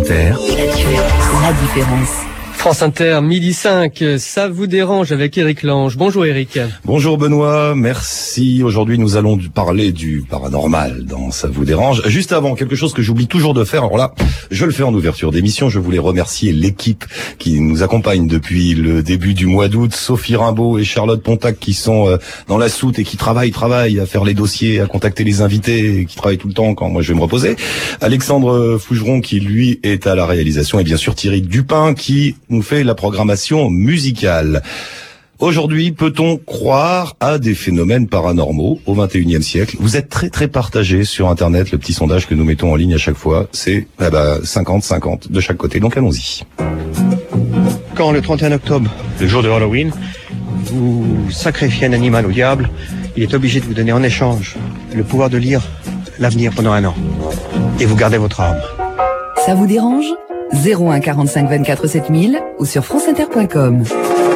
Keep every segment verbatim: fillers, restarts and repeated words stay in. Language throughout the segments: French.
Inter. La différence. La différence. France Inter, midi cinq, ça vous dérange avec Éric Lange. Bonjour Éric. Bonjour Benoît, merci. Aujourd'hui nous allons parler du paranormal dans Ça vous dérange. Juste avant, quelque chose que j'oublie toujours de faire, alors là, je le fais en ouverture d'émission. Je voulais remercier l'équipe qui nous accompagne depuis le début du mois d'août, Sophie Rimbaud et Charlotte Pontac qui sont dans la soute et qui travaillent, travaillent à faire les dossiers, à contacter les invités, et qui travaillent tout le temps quand moi je vais me reposer. Alexandre Fougeron qui lui est à la réalisation et bien sûr Thierry Dupin qui nous fait la programmation musicale. Aujourd'hui, peut-on croire à des phénomènes paranormaux au vingt et unième siècle? Vous êtes très très partagés sur Internet. Le petit sondage que nous mettons en ligne à chaque fois, c'est eh ben, cinquante cinquante de chaque côté. Donc allons-y. Quand le trente et un octobre, le jour de Halloween, vous sacrifiez un animal au diable, il est obligé de vous donner en échange le pouvoir de lire l'avenir pendant un an. Et vous gardez votre âme. Ça vous dérange? zéro un quarante-cinq vingt-quatre sept mille ou sur franceinter point com.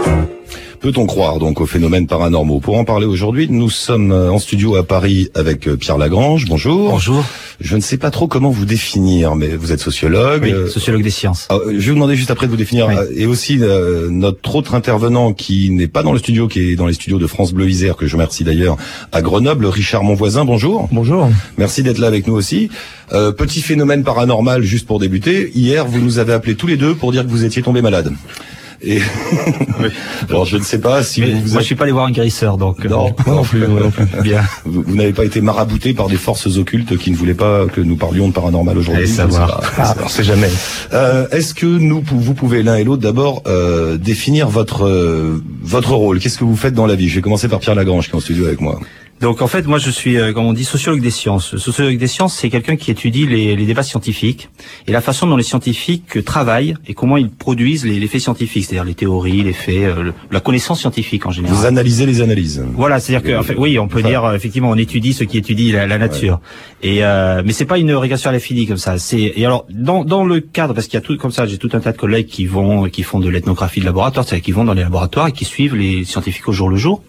Peut-on croire donc aux phénomènes paranormaux? Pour en parler aujourd'hui, nous sommes en studio à Paris avec Pierre Lagrange. Bonjour. Bonjour. Je ne sais pas trop comment vous définir, mais vous êtes sociologue. Oui, sociologue des sciences. Euh, je vais vous demander juste après de vous définir. Oui. Et aussi euh, notre autre intervenant qui n'est pas dans le studio, qui est dans les studios de France Bleu Isère, que je remercie d'ailleurs, à Grenoble, Richard Monvoisin. Bonjour. Bonjour. Merci d'être là avec nous aussi. Euh, petit phénomène paranormal, juste pour débuter. Hier, vous nous avez appelés tous les deux pour dire que vous étiez tombés malades. Et oui. Alors je ne sais pas si mais vous, vous moi êtes... je suis pas allé voir un guérisseur donc non, euh... non plus, non plus. Bien. Vous, vous n'avez pas été marabouté par des forces occultes qui ne voulaient pas que nous parlions de paranormal aujourd'hui. Allez savoir. Ah, on sait jamais. Euh, est-ce que nous vous pouvez l'un et l'autre d'abord euh, définir votre euh, votre rôle? Qu'est-ce que vous faites dans la vie? Je vais commencer par Pierre Lagrange qui est en studio avec moi. Donc en fait, moi je suis, euh, comme on dit, sociologue des sciences. Sociologue des sciences, c'est quelqu'un qui étudie les, les débats scientifiques et la façon dont les scientifiques travaillent et comment ils produisent les, les faits scientifiques, c'est-à-dire les théories, les faits, euh, le, la connaissance scientifique en général. Vous analysez les analyses. Voilà, c'est-à-dire que, en fait, oui, on peut enfin, dire effectivement, on étudie ce qui étudie la, la nature. Ouais. Et euh, mais c'est pas une régression à l'infini comme ça. C'est et alors dans dans le cadre, parce qu'il y a tout comme ça, j'ai tout un tas de collègues qui vont, qui font de l'ethnographie de laboratoire, c'est-à-dire qui vont dans les laboratoires et qui suivent les scientifiques au jour le jour.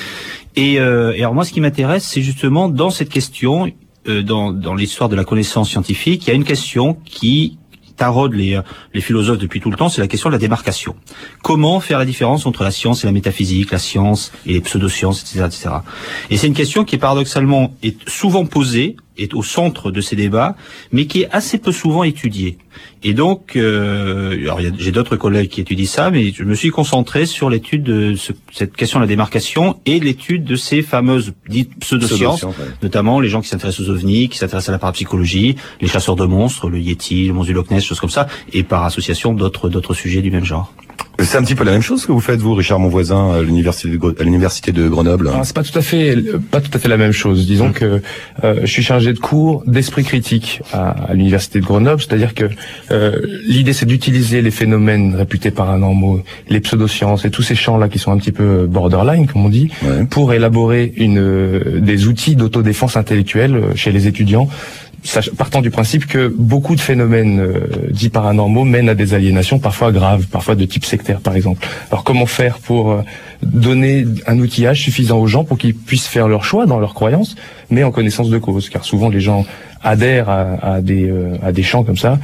Et, euh, et alors moi, ce qui m'intéresse, c'est justement dans cette question, euh, dans, dans l'histoire de la connaissance scientifique, il y a une question qui taraude les, les philosophes depuis tout le temps, c'est la question de la démarcation. Comment faire la différence entre la science et la métaphysique, la science et les pseudosciences, et cetera, et cetera. Et c'est une question qui, paradoxalement, est souvent posée, est au centre de ces débats, mais qui est assez peu souvent étudiée. Et donc, euh, alors y a, j'ai d'autres collègues qui étudient ça, mais je me suis concentré sur l'étude de ce, cette question de la démarcation et l'étude de ces fameuses dites pseudosciences, Pseudo ouais. notamment les gens qui s'intéressent aux ovnis, qui s'intéressent à la parapsychologie, les chasseurs de monstres, le Yeti, le monstre du Loch Ness, choses comme ça, et par association d'autres d'autres sujets du même genre. C'est un petit peu la même chose que vous faites, vous, Richard Monvoisin, à l'université de, à l'université de Grenoble. Alors, c'est pas tout à fait, pas tout à fait la même chose. Disons mmh. que euh, je suis chargé de cours d'esprit critique à, à l'université de Grenoble, c'est-à-dire que euh, l'idée c'est d'utiliser les phénomènes réputés paranormaux, les pseudosciences et tous ces champs-là qui sont un petit peu borderline, comme on dit, ouais. pour élaborer une euh, des outils d'autodéfense intellectuelle chez les étudiants. Partant du principe que beaucoup de phénomènes euh, dits paranormaux mènent à des aliénations parfois graves, parfois de type sectaire par exemple. Alors comment faire pour euh, donner un outillage suffisant aux gens pour qu'ils puissent faire leur choix dans leurs croyances, mais en connaissance de cause, car souvent les gens adhèrent à, à des euh, à des champs comme ça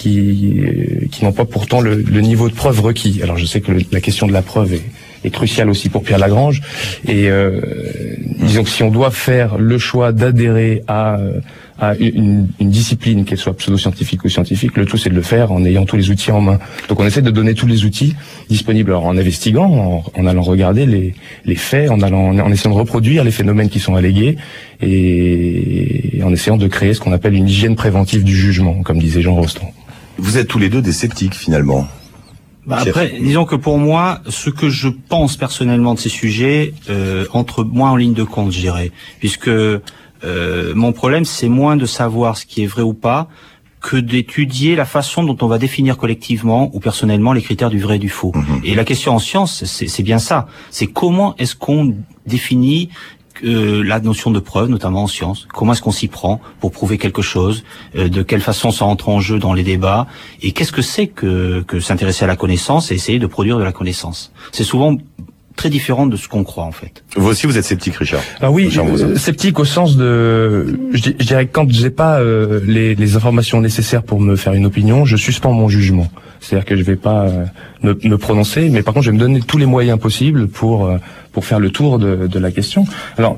qui euh, qui n'ont pas pourtant le, le niveau de preuve requis. Alors je sais que le, la question de la preuve est est crucial aussi pour Pierre Lagrange et euh, disons que si on doit faire le choix d'adhérer à à une, une discipline, qu'elle soit pseudo-scientifique ou scientifique, le tout c'est de le faire en ayant tous les outils en main. Donc on essaie de donner tous les outils disponibles, alors en investiguant, en, en allant regarder les, les faits, en allant en essayant de reproduire les phénomènes qui sont allégués et, et en essayant de créer ce qu'on appelle une hygiène préventive du jugement, comme disait Jean Rostand. Vous êtes tous les deux des sceptiques finalement. Bah après, disons que pour moi, ce que je pense personnellement de ces sujets euh, entre moins en ligne de compte, je dirais, puisque euh, mon problème, c'est moins de savoir ce qui est vrai ou pas que d'étudier la façon dont on va définir collectivement ou personnellement les critères du vrai et du faux. Mmh. Et la question en science, c'est, c'est bien ça. C'est comment est-ce qu'on définit Euh, la notion de preuve, notamment en sciences. Comment est-ce qu'on s'y prend pour prouver quelque chose? euh, De quelle façon ça entre en jeu dans les débats? Et qu'est-ce que c'est que, que s'intéresser à la connaissance et essayer de produire de la connaissance? C'est souvent très différentes de ce qu'on croit en fait. Vous aussi, vous êtes sceptique, Richard? Ah oui, euh, sceptique au sens de, je, je dirais que quand j'ai pas euh, les, les informations nécessaires pour me faire une opinion, je suspends mon jugement. C'est-à-dire que je vais pas euh, me, me prononcer, mais par contre, je vais me donner tous les moyens possibles pour euh, pour faire le tour de, de la question. Alors,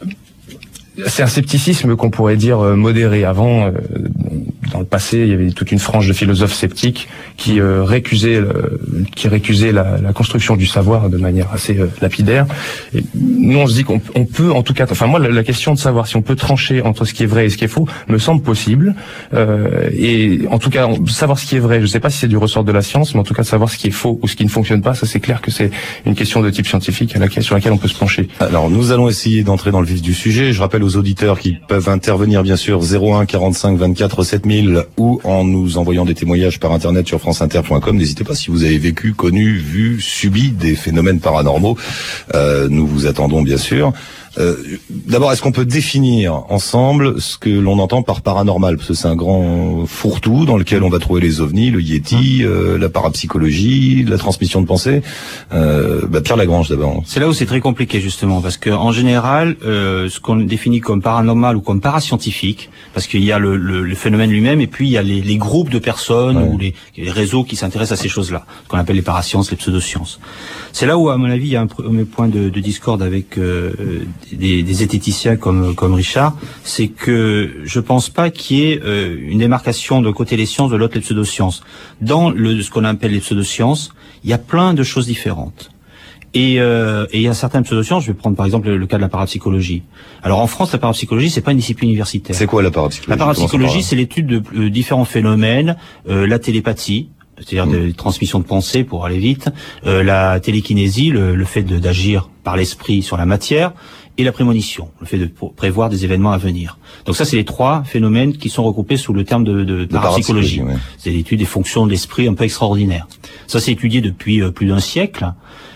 c'est un scepticisme qu'on pourrait dire euh, modéré. Avant, euh, dans le passé, il y avait toute une frange de philosophes sceptiques qui euh, récusaient, euh, qui récusaient la, la construction du savoir de manière assez euh, lapidaire. Et nous, on se dit qu'on on peut, en tout cas, enfin moi, la, la question de savoir si on peut trancher entre ce qui est vrai et ce qui est faux me semble possible. Euh, et en tout cas, savoir ce qui est vrai, je ne sais pas si c'est du ressort de la science, mais en tout cas, savoir ce qui est faux ou ce qui ne fonctionne pas, ça c'est clair que c'est une question de type scientifique à laquelle, sur laquelle on peut se pencher. Alors, nous allons essayer d'entrer dans le vif du sujet. Je rappelle aux auditeurs qui peuvent intervenir, bien sûr, zéro un quarante-cinq vingt-quatre sept mille ou en nous envoyant des témoignages par internet sur franceinter point com. N'hésitez pas si vous avez vécu, connu, vu, subi des phénomènes paranormaux. Euh, nous vous attendons, bien sûr. Euh, D'abord, est-ce qu'on peut définir ensemble ce que l'on entend par paranormal? Parce que c'est un grand fourre-tout dans lequel on va trouver les ovnis, le yéti, euh, la parapsychologie, la transmission de pensée. Euh, bah Pierre Lagrange d'abord. C'est là où c'est très compliqué justement, parce que en général, euh, ce qu'on définit comme paranormal ou comme parascientifique, parce qu'il y a le, le, le phénomène lui-même et puis il y a les, les groupes de personnes ouais. ou les, les réseaux qui s'intéressent à ces choses-là, ce qu'on appelle les parasciences, les pseudosciences. C'est là où, à mon avis, il y a un premier point de, de discorde avec euh, des, des zététiciens comme comme Richard, c'est que je pense pas qu'il y ait euh, une démarcation de côté les sciences, de l'autre les pseudosciences. Dans le ce qu'on appelle les pseudosciences, il y a plein de choses différentes. Et, euh, et il y a certaines pseudosciences, je vais prendre par exemple le, le cas de la parapsychologie. Alors en France, la parapsychologie, c'est pas une discipline universitaire. C'est quoi la parapsychologie? La parapsychologie, c'est l'étude de euh, différents phénomènes, euh, la télépathie, c'est-à-dire mmh. des transmissions de pensée pour aller vite, euh, la télékinésie, le, le fait d'agir par l'esprit sur la matière, et la prémonition, le fait de prévoir des événements à venir. Donc ça, c'est les trois phénomènes qui sont regroupés sous le terme de, de, de parapsychologie. Ouais. C'est l'étude des fonctions de l'esprit un peu extraordinaires. Ça, c'est étudié depuis euh, plus d'un siècle.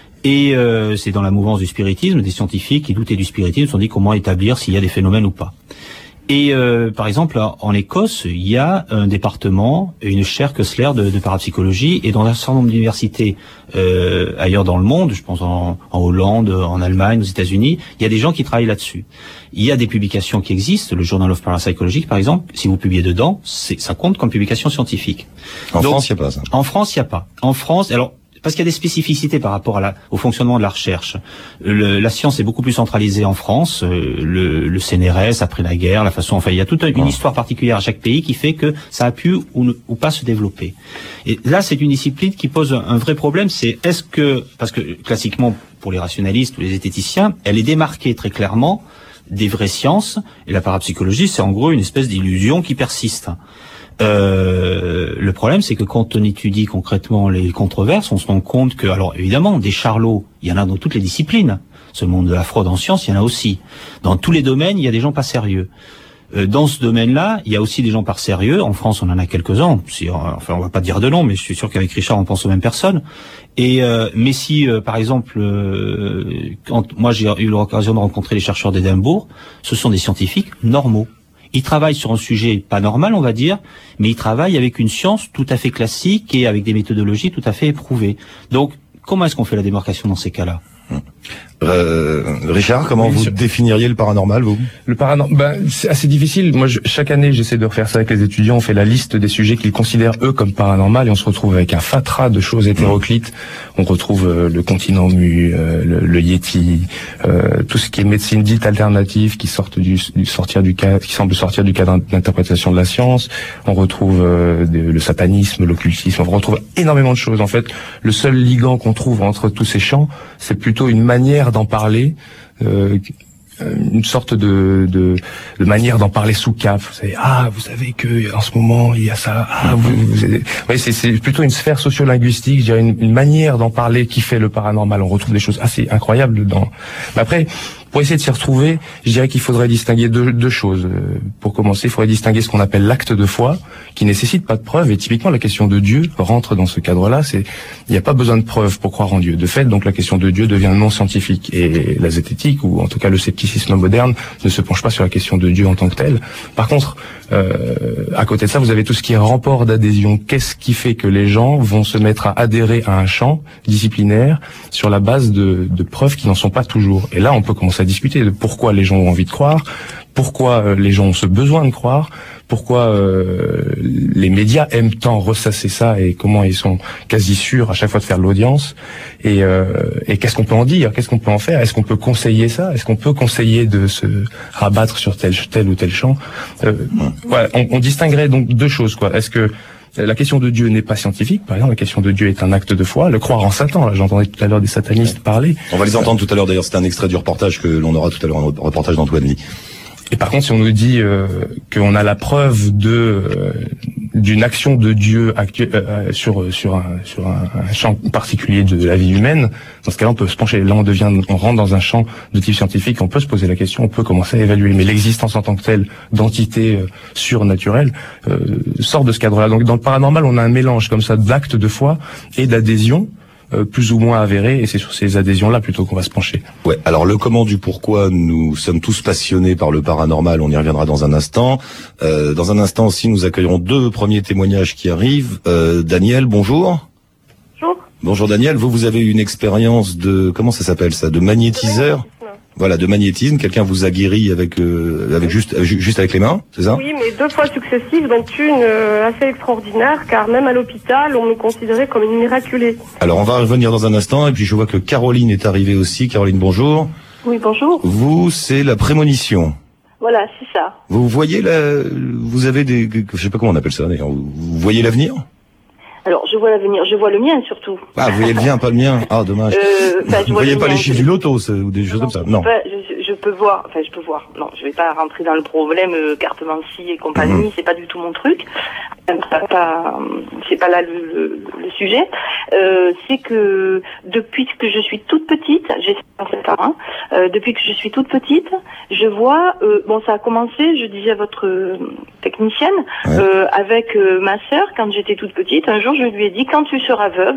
Et euh, c'est dans la mouvance du spiritisme, des scientifiques qui doutaient du spiritisme se sont dit comment établir s'il y a des phénomènes ou pas. Et euh, par exemple, en Écosse, il y a un département, une chaire Kessler de, de parapsychologie, et dans un certain nombre d'universités euh, ailleurs dans le monde, je pense en, en Hollande, en Allemagne, aux États-Unis, il y a des gens qui travaillent là-dessus. Il y a des publications qui existent, le Journal of Parapsychology par exemple, si vous publiez dedans, c'est, ça compte comme publication scientifique. En Donc, France, il n'y a pas ça. En France, il n'y a pas. En France, alors... Parce qu'il y a des spécificités par rapport à la, au fonctionnement de la recherche. Le, la science est beaucoup plus centralisée en France. Euh, le, le C N R S après la guerre, la façon, enfin, il y a toute une histoire particulière à chaque pays qui fait que ça a pu ou, ne, ou pas se développer. Et là, c'est une discipline qui pose un, un vrai problème. C'est est-ce que, parce que classiquement pour les rationalistes ou les zététiciens, elle est démarquée très clairement des vraies sciences. Et la parapsychologie, c'est en gros une espèce d'illusion qui persiste. Euh, le problème, c'est que quand on étudie concrètement les controverses, on se rend compte que, alors évidemment, des charlots, il y en a dans toutes les disciplines. Ce monde de la fraude en sciences, il y en a aussi. Dans tous les domaines, il y a des gens pas sérieux. Euh, dans ce domaine-là, il y a aussi des gens pas sérieux. En France, on en a quelques-uns. Si, enfin, on va pas dire de nom, mais je suis sûr qu'avec Richard, on pense aux mêmes personnes. Et euh, mais si, euh, par exemple, euh, quand moi j'ai eu l'occasion de rencontrer les chercheurs d'Édimbourg, ce sont des scientifiques normaux. Ils travaillent sur un sujet pas normal, on va dire, mais ils travaillent avec une science tout à fait classique et avec des méthodologies tout à fait éprouvées. Donc, comment est-ce qu'on fait la démarcation dans ces cas-là ? Euh, Richard, comment oui, vous je... définiriez le paranormal, vous? Le paranormal, ben, c'est assez difficile. Moi, je, chaque année, j'essaie de refaire ça avec les étudiants. On fait la liste des sujets qu'ils considèrent eux comme paranormal, et on se retrouve avec un fatras de choses hétéroclites. Mmh. On retrouve euh, le continent mu, euh, le, le yéti, euh, tout ce qui est médecine dite alternative, qui sortent du, du sortir du cadre, qui semble sortir du cadre d'interprétation de la science. On retrouve euh, de, le satanisme, l'occultisme. On retrouve énormément de choses. En fait, le seul ligand qu'on trouve entre tous ces champs, c'est plutôt une manière d'en parler, euh, une sorte de, de, de manière d'en parler sous cap. Vous savez, ah, vous savez que en ce moment il y a ça. Ah, vous, vous avez... ouais, c'est, c'est plutôt une sphère sociolinguistique, je dirais une, une manière d'en parler qui fait le paranormal. On retrouve des choses assez incroyables dedans. Mais après, pour essayer de s'y retrouver, je dirais qu'il faudrait distinguer deux, deux choses. Pour commencer, il faudrait distinguer ce qu'on appelle l'acte de foi, qui nécessite pas de preuve, et typiquement la question de Dieu rentre dans ce cadre-là. C'est, il n'y a pas besoin de preuve pour croire en Dieu. De fait, donc la question de Dieu devient non scientifique, et la zététique, ou en tout cas le scepticisme moderne, ne se penche pas sur la question de Dieu en tant que tel. Par contre, euh, à côté de ça, vous avez tout ce qui est rapport d'adhésion. Qu'est-ce qui fait que les gens vont se mettre à adhérer à un champ disciplinaire sur la base de, de preuves qui n'en sont pas toujours? Et là, on peut commencer à discuter de pourquoi les gens ont envie de croire, pourquoi euh, les gens ont ce besoin de croire, pourquoi euh, les médias aiment tant ressasser ça, et comment ils sont quasi sûrs à chaque fois de faire de l'audience, et, euh, et qu'est-ce qu'on peut en dire, qu'est-ce qu'on peut en faire, est-ce qu'on peut conseiller ça, est-ce qu'on peut conseiller de se rabattre sur tel, tel ou tel champ. euh, ouais, on, on distinguerait donc deux choses, quoi. Est-ce que la question de Dieu n'est pas scientifique? Par exemple, la question de Dieu est un acte de foi. Le croire en Satan, là, j'entendais tout à l'heure des satanistes parler. On va les entendre tout à l'heure, d'ailleurs, c'est un extrait du reportage que l'on aura tout à l'heure, un reportage d'Antoine Lee. Et par contre, si on nous dit euh, qu'on a la preuve de euh, d'une action de Dieu actu- euh, sur sur un sur un, un champ particulier de la vie humaine, dans ce cas-là, on peut se pencher. Là, on devient, on rentre dans un champ de type scientifique. On peut se poser la question, on peut commencer à évaluer. Mais l'existence en tant que telle d'entités euh, surnaturelles euh, sort de ce cadre-là. Donc, dans le paranormal, on a un mélange comme ça d'actes de foi et d'adhésion, Euh, plus ou moins avéré, et c'est sur ces adhésions-là plutôt qu'on va se pencher. Ouais. Alors le comment du pourquoi, nous sommes tous passionnés par le paranormal. On y reviendra dans un instant. Euh, dans un instant aussi, nous accueillerons deux premiers témoignages qui arrivent. Euh, Daniel, bonjour. Bonjour. Bonjour Daniel. Vous, vous avez une expérience de, comment ça s'appelle ça, de magnétiseur. Voilà, de magnétisme. Quelqu'un vous a guéri avec euh, avec juste juste avec les mains, c'est ça? Oui, mais deux fois successives, dont une euh, assez extraordinaire, car même à l'hôpital, on me considérait comme une miraculée. Alors, on va revenir dans un instant, et puis je vois que Caroline est arrivée aussi. Caroline, bonjour. Oui, bonjour. Vous, c'est la prémonition. Voilà, c'est ça. Vous voyez la, vous avez des, je sais pas comment on appelle ça d'ailleurs. Vous voyez l'avenir? Alors, je vois l'avenir, je vois le mien surtout. Ah, vous voyez le mien, pas le mien. Ah, dommage. Euh, enfin, je vous vois voyez le pas mien, les chiffres je... du loto, ou des choses non, comme ça? Non. Pas, je, je peux voir, enfin, je peux voir. Non, je vais pas rentrer dans le problème euh, cartomancie et compagnie. Mmh. C'est pas du tout mon truc. C'est pas, c'est pas là le, le, le sujet. Euh, c'est que depuis que je suis toute petite, j'ai cinquante-sept ans, hein, euh, depuis que je suis toute petite, je vois, euh, bon, ça a commencé, je disais à votre euh, technicienne, ouais. euh, avec euh, ma sœur, quand j'étais toute petite, un jour je lui ai dit, quand tu seras veuve,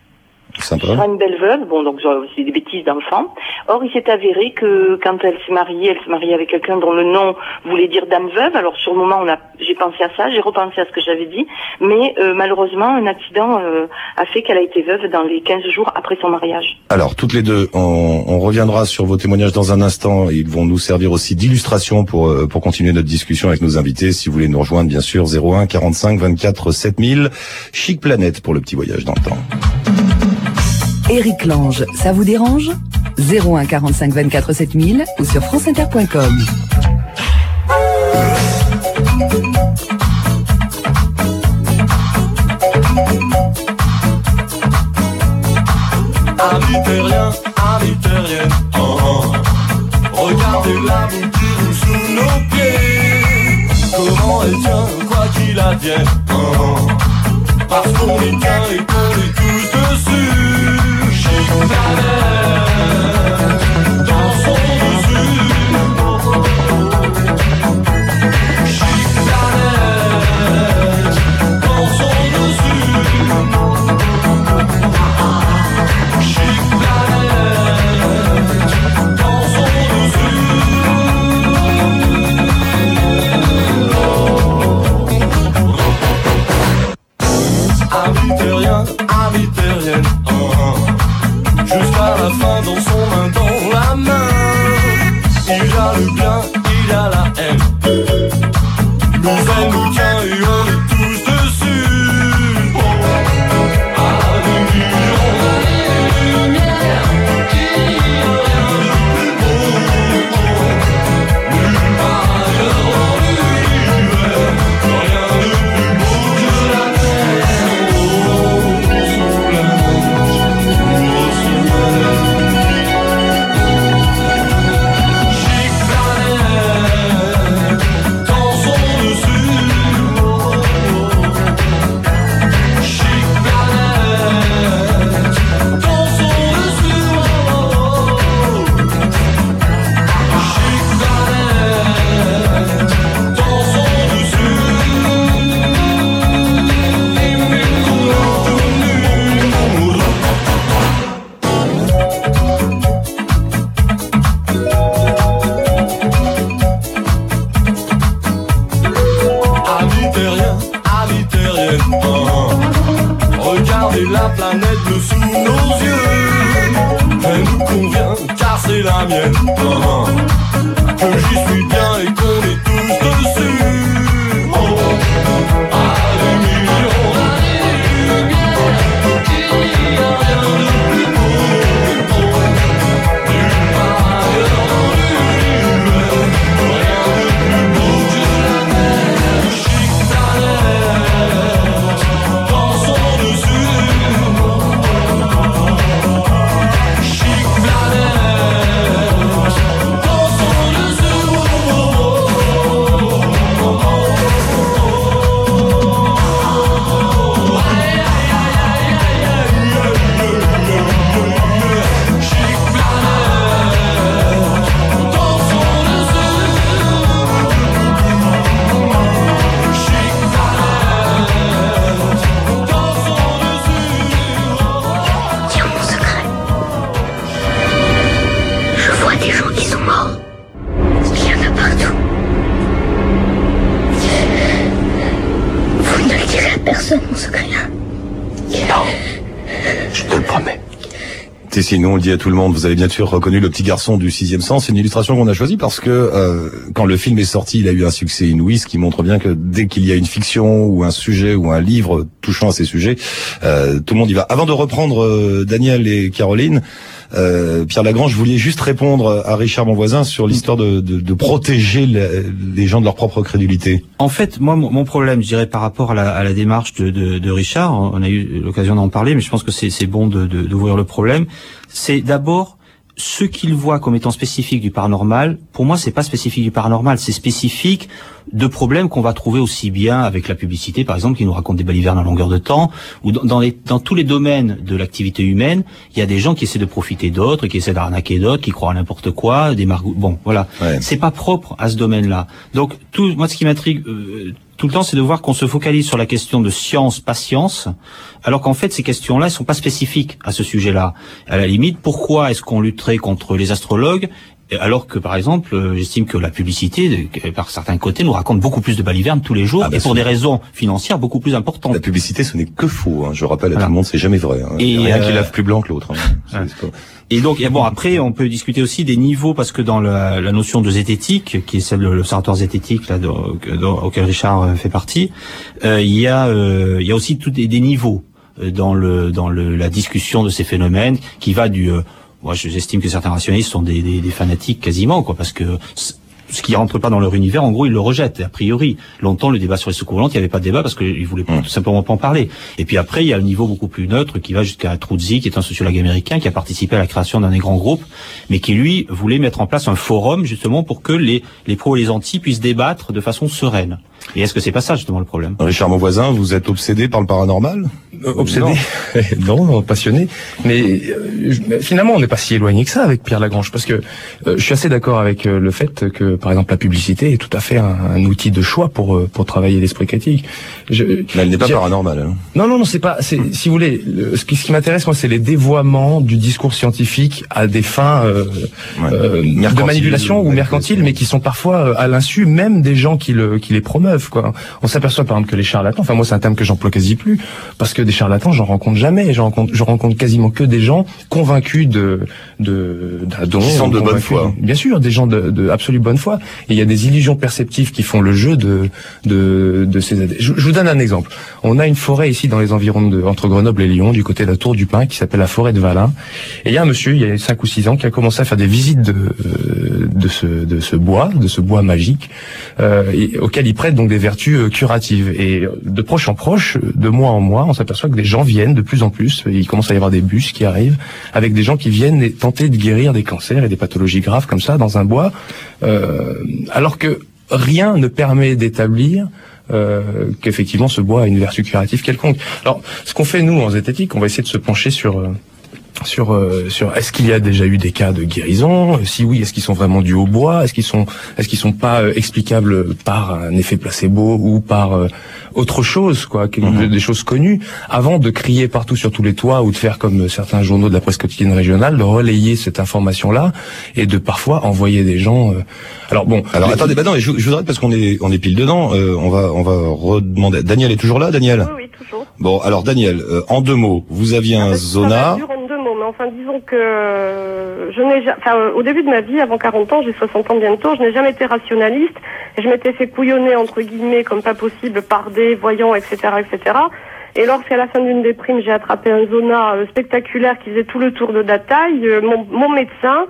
Sympa. Tu seras une belle veuve. Bon, donc c'est des bêtises d'enfant. Or, il s'est avéré que quand elle s'est mariée, elle s'est mariée avec quelqu'un dont le nom voulait dire dame veuve. Alors sur le moment, on a, j'ai pensé à ça, j'ai repensé à ce que j'avais dit, mais euh, malheureusement, un accident euh, a fait qu'elle a été veuve dans les quinze jours après son mariage. Alors, toutes les deux, on, on reviendra sur vos témoignages dans un instant. Ils vont nous servir aussi d'illustration pour pour continuer notre discussion avec nos invités. Si vous voulez nous rejoindre, bien sûr, zéro un quarante-cinq vingt-quatre sept mille. Chic Planète pour le petit voyage dans le temps. Éric Lange, ça vous dérange? zéro un quarante-cinq vingt-quatre sept mille ou sur franceinter point com. Amis terriens, amis terriennes, oh, oh. Regardez la boue qui roule sous nos pieds. Comment elle tient, quoi qu'il advienne, oh, oh. Parce qu'on est bien et qu'on est tous dessus. Chic Planète, dansons dessus. Chic Planète, dansons dessus. Chic Planète, dansons dessus. Amis terriens, amis terriennes, oh, oh. Jusqu'à la fin, dans son main, dans la main. Il y a le bien, il y a la haine. Nous elle nous tient et on est tous dessus. Oh. À venir, on a les lumières. Il n'y a rien de plus beau. Nulle part ailleurs dans l'univers. Rien de plus beau que la terre. Oh. et la planète bleue sous nos yeux. Elle nous convient car c'est la mienne. Oh, que j'y suis bien et qu'on est tous dessus. Oh, allez millions, allez millions, il n'y a rien de plus beau. Oh, nulle part ailleurs dans l'univers, rien de plus beau que la mer. Chic planète, dansons dessus. Chic planète, dansons dessus. Tiens mon secret. Je vois des gens qui sont morts. Il y en a partout. Vous ne le direz à personne, mon secret. Non, je te le promets. Et sinon, on le dit à tout le monde, vous avez bien sûr reconnu le petit garçon du sixième sens. C'est une illustration qu'on a choisie parce que euh, quand le film est sorti, il a eu un succès inouï, ce qui montre bien que dès qu'il y a une fiction ou un sujet ou un livre touchant à ces sujets, euh, tout le monde y va. Avant de reprendre euh, Daniel et Caroline, euh, Pierre Lagrange, vous vouliez juste répondre à Richard, mon voisin, sur l'histoire de, de, de protéger les, les gens de leur propre crédulité. En fait, moi, mon, mon problème, je dirais, par rapport à la, à la démarche de, de, de Richard, on a eu l'occasion d'en parler, mais je pense que c'est, c'est bon de, de, d'ouvrir le problème, c'est d'abord ce qu'il voit comme étant spécifique du paranormal. Pour moi, c'est pas spécifique du paranormal, c'est spécifique de problèmes qu'on va trouver aussi bien avec la publicité, par exemple, qui nous raconte des balivernes à longueur de temps, ou dans, dans, les, dans tous les domaines de l'activité humaine, il y a des gens qui essaient de profiter d'autres, qui essaient d'arnaquer d'autres, qui croient à n'importe quoi, des margouts. Bon, voilà, ouais. C'est pas propre à ce domaine-là. Donc, tout, moi, ce qui m'intrigue euh, tout le temps, c'est de voir qu'on se focalise sur la question de science, pas science, alors qu'en fait, ces questions-là, elles sont pas spécifiques à ce sujet-là. À la limite, pourquoi est-ce qu'on lutterait contre les astrologues alors que, par exemple, euh, j'estime que la publicité, euh, par certains côtés, nous raconte beaucoup plus de balivernes tous les jours, ah bah et pour des raisons financières beaucoup plus importantes. La publicité, ce n'est que faux. Hein. Je rappelle à voilà. tout le monde, c'est jamais vrai. Hein. Il y a rien euh... qui lave plus blanc que l'autre. Hein. Ouais. Et donc, et bon, après, on peut discuter aussi des niveaux, parce que dans la, la notion de zététique, qui est celle de l'observatoire zététique, là, de, de, auquel Richard fait partie, euh, il y a, euh, il y a aussi tous des, des niveaux dans le, dans le, la discussion de ces phénomènes, qui va du euh, moi, j'estime que certains rationalistes sont des, des, des fanatiques quasiment, quoi, parce que ce qui rentre pas dans leur univers, en gros, ils le rejettent, a priori. Longtemps, le débat sur les soucoupes volantes, il n'y avait pas de débat parce qu'ils voulaient mmh. tout simplement pas en parler. Et puis après, il y a un niveau beaucoup plus neutre qui va jusqu'à Truzzi, qui est un sociologue américain, qui a participé à la création d'un des grands groupes, mais qui, lui, voulait mettre en place un forum, justement, pour que les, les pros et les antis puissent débattre de façon sereine. Et est-ce que c'est pas ça, justement, le problème? Richard, mon voisin, vous êtes obsédé par le paranormal? euh, Obsédé? Non, non, passionné. Mais euh, finalement, on n'est pas si éloigné que ça avec Pierre Lagrange, parce que euh, je suis assez d'accord avec euh, le fait que, par exemple, la publicité est tout à fait un, un outil de choix pour euh, pour travailler l'esprit critique. Je, Mais elle n'est pas paranormale. Hein. Non, non, non, c'est pas. C'est, si vous voulez, le, ce qui, ce qui m'intéresse, moi, c'est les dévoiements du discours scientifique à des fins euh, ouais. euh, de manipulation ou mercantiles, mais qui sont parfois à l'insu même des gens qui le qui les promeuvent. Quoi. On s'aperçoit par exemple que les charlatans, enfin moi c'est un terme que j'emploie quasi plus, parce que des charlatans j'en rencontre jamais, j'en rencontre, je rencontre quasiment que des gens convaincus de de d'un don, qui sont de bonne foi. Bien sûr, des gens de, de absolue bonne foi. Et il y a des illusions perceptives qui font le jeu de de de ces. Je, je vous donne un exemple. On a une forêt ici dans les environs de entre Grenoble et Lyon, du côté de la Tour du Pin, qui s'appelle la forêt de Valin. Et il y a un monsieur, il y a cinq ou six ans, qui a commencé à faire des visites de de ce de ce bois, de ce bois magique, euh, et, auquel il prête donc des vertus euh, curatives. Et de proche en proche, de mois en mois, on s'aperçoit que des gens viennent de plus en plus. Il commence à y avoir des bus qui arrivent avec des gens qui viennent tenter de guérir des cancers et des pathologies graves comme ça dans un bois, euh, alors que rien ne permet d'établir euh, qu'effectivement ce bois a une vertu curative quelconque. Alors, ce qu'on fait nous en zététique, on va essayer de se pencher sur euh, sur euh, sur est-ce qu'il y a déjà eu des cas de guérison, si oui, est-ce qu'ils sont vraiment dus au bois, est-ce qu'ils sont est-ce qu'ils sont pas euh, explicables par un effet placebo ou par euh, autre chose, quoi, mm-hmm. des choses connues, avant de crier partout sur tous les toits ou de faire comme certains journaux de la presse quotidienne régionale, de relayer cette information-là et de parfois envoyer des gens. Euh... Alors bon. Alors les... attendez, bah non, je, je voudrais parce qu'on est on est pile dedans, euh, on va on va redemander. Daniel est toujours là, Daniel? Oui, oui, toujours. Bon, alors Daniel, euh, en deux mots, vous aviez un zona. Ça dure en deux mots, mais enfin disons que euh, je n'ai, ja- enfin euh, au début de ma vie, avant quarante ans, j'ai soixante ans bientôt, je n'ai jamais été rationaliste. Et je m'étais fait couillonner entre guillemets comme pas possible par des voyants, et cetera, et cetera. Et lorsqu'à la fin d'une des primes, j'ai attrapé un zona euh, spectaculaire qui faisait tout le tour de la taille, euh, mon, mon médecin,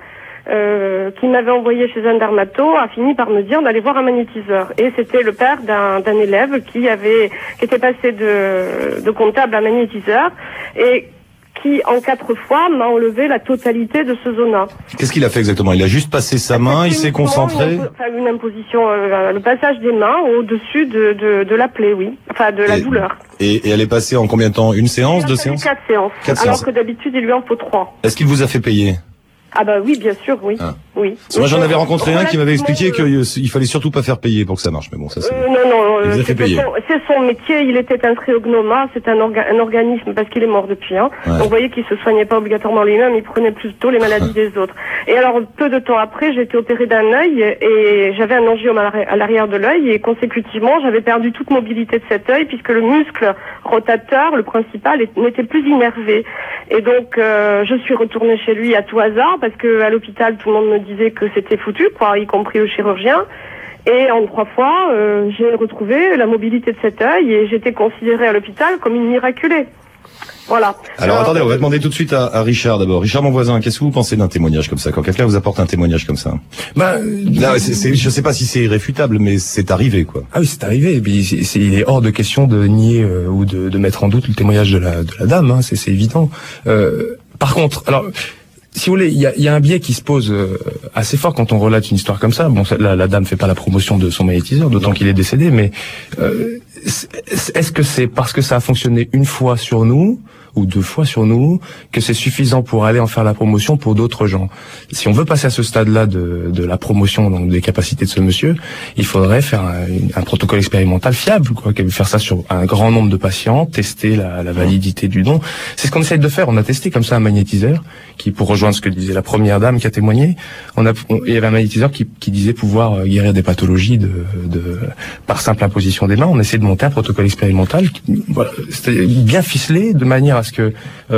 euh, qui m'avait envoyé chez un dermato, a fini par me dire d'aller voir un magnétiseur. Et c'était le père d'un, d'un élève qui avait, qui était passé de, de comptable à magnétiseur et qui, en quatre fois, m'a enlevé la totalité de ce zona. Qu'est-ce qu'il a fait exactement? Il a juste passé sa main, il s'est concentré. Une, enfin, une imposition, euh, le passage des mains au-dessus de, de, de la plaie, oui. Enfin, de la et, douleur. Et, et elle est passée en combien de temps? Une séance, deux séances? Quatre séances. Quatre alors séances. que d'habitude, il lui en faut trois. Est-ce qu'il vous a fait payer? Ah bah oui, bien sûr, oui. Ah. Oui. Moi, j'en avais rencontré un qui m'avait expliqué euh, qu'il fallait surtout pas faire payer pour que ça marche. Mais bon, ça c'est... Euh, non, non, Il vous a euh, fait payer. son, c'est son métier. Il était inscrit au GNOMA. C'est un, orga- un organisme parce qu'il est mort depuis. Hein. Ouais. Donc, vous voyez qu'il se soignait pas obligatoirement lui-même. Il prenait plutôt les maladies des autres. Et alors, peu de temps après, j'ai été opérée d'un œil et j'avais un angiome à l'arri- à l'arrière de l'œil et consécutivement, j'avais perdu toute mobilité de cet œil puisque le muscle rotateur, le principal, est- n'était plus innervé. Et donc, euh, je suis retournée chez lui à tout hasard parce que à l'hôpital, tout le monde me disait que c'était foutu, quoi, y compris le chirurgien. Et en trois fois, euh, j'ai retrouvé la mobilité de cet œil et j'étais considérée à l'hôpital comme une miraculée. Voilà. Alors, Alors attendez, on va demander tout de suite à, à Richard d'abord. Richard, mon voisin, qu'est-ce que vous pensez d'un témoignage comme ça, quand quelqu'un vous apporte un témoignage comme ça? Bah, Là, c'est, c'est, je sais pas si c'est irréfutable, mais c'est arrivé, quoi. Ah oui, c'est arrivé. Et puis, c'est, c'est, il est hors de question de nier euh, ou de, de mettre en doute le témoignage de la, de la dame. Hein, c'est, c'est évident. Euh, par contre, alors. Si vous voulez, il y a, y a un biais qui se pose euh, assez fort quand on relate une histoire comme ça. Bon, ça, la, la dame fait pas la promotion de son magnétiseur, d'autant qu'il est décédé, mais euh, est-ce que c'est parce que ça a fonctionné une fois sur nous ou deux fois sur nous que c'est suffisant pour aller en faire la promotion pour d'autres gens? Si on veut passer à ce stade-là de, de la promotion, donc des capacités de ce monsieur, il faudrait faire un, un protocole expérimental fiable, quoi, faire ça sur un grand nombre de patients, tester la, la validité du don. C'est ce qu'on essaye de faire. On a testé comme ça un magnétiseur qui, pour rejoindre ce que disait la première dame qui a témoigné, on a, on, il y avait un magnétiseur qui, qui disait pouvoir guérir des pathologies de, de, par simple imposition des mains. On essaie de monter un protocole expérimental, qui, voilà, c'était bien ficelé de manière à ce que,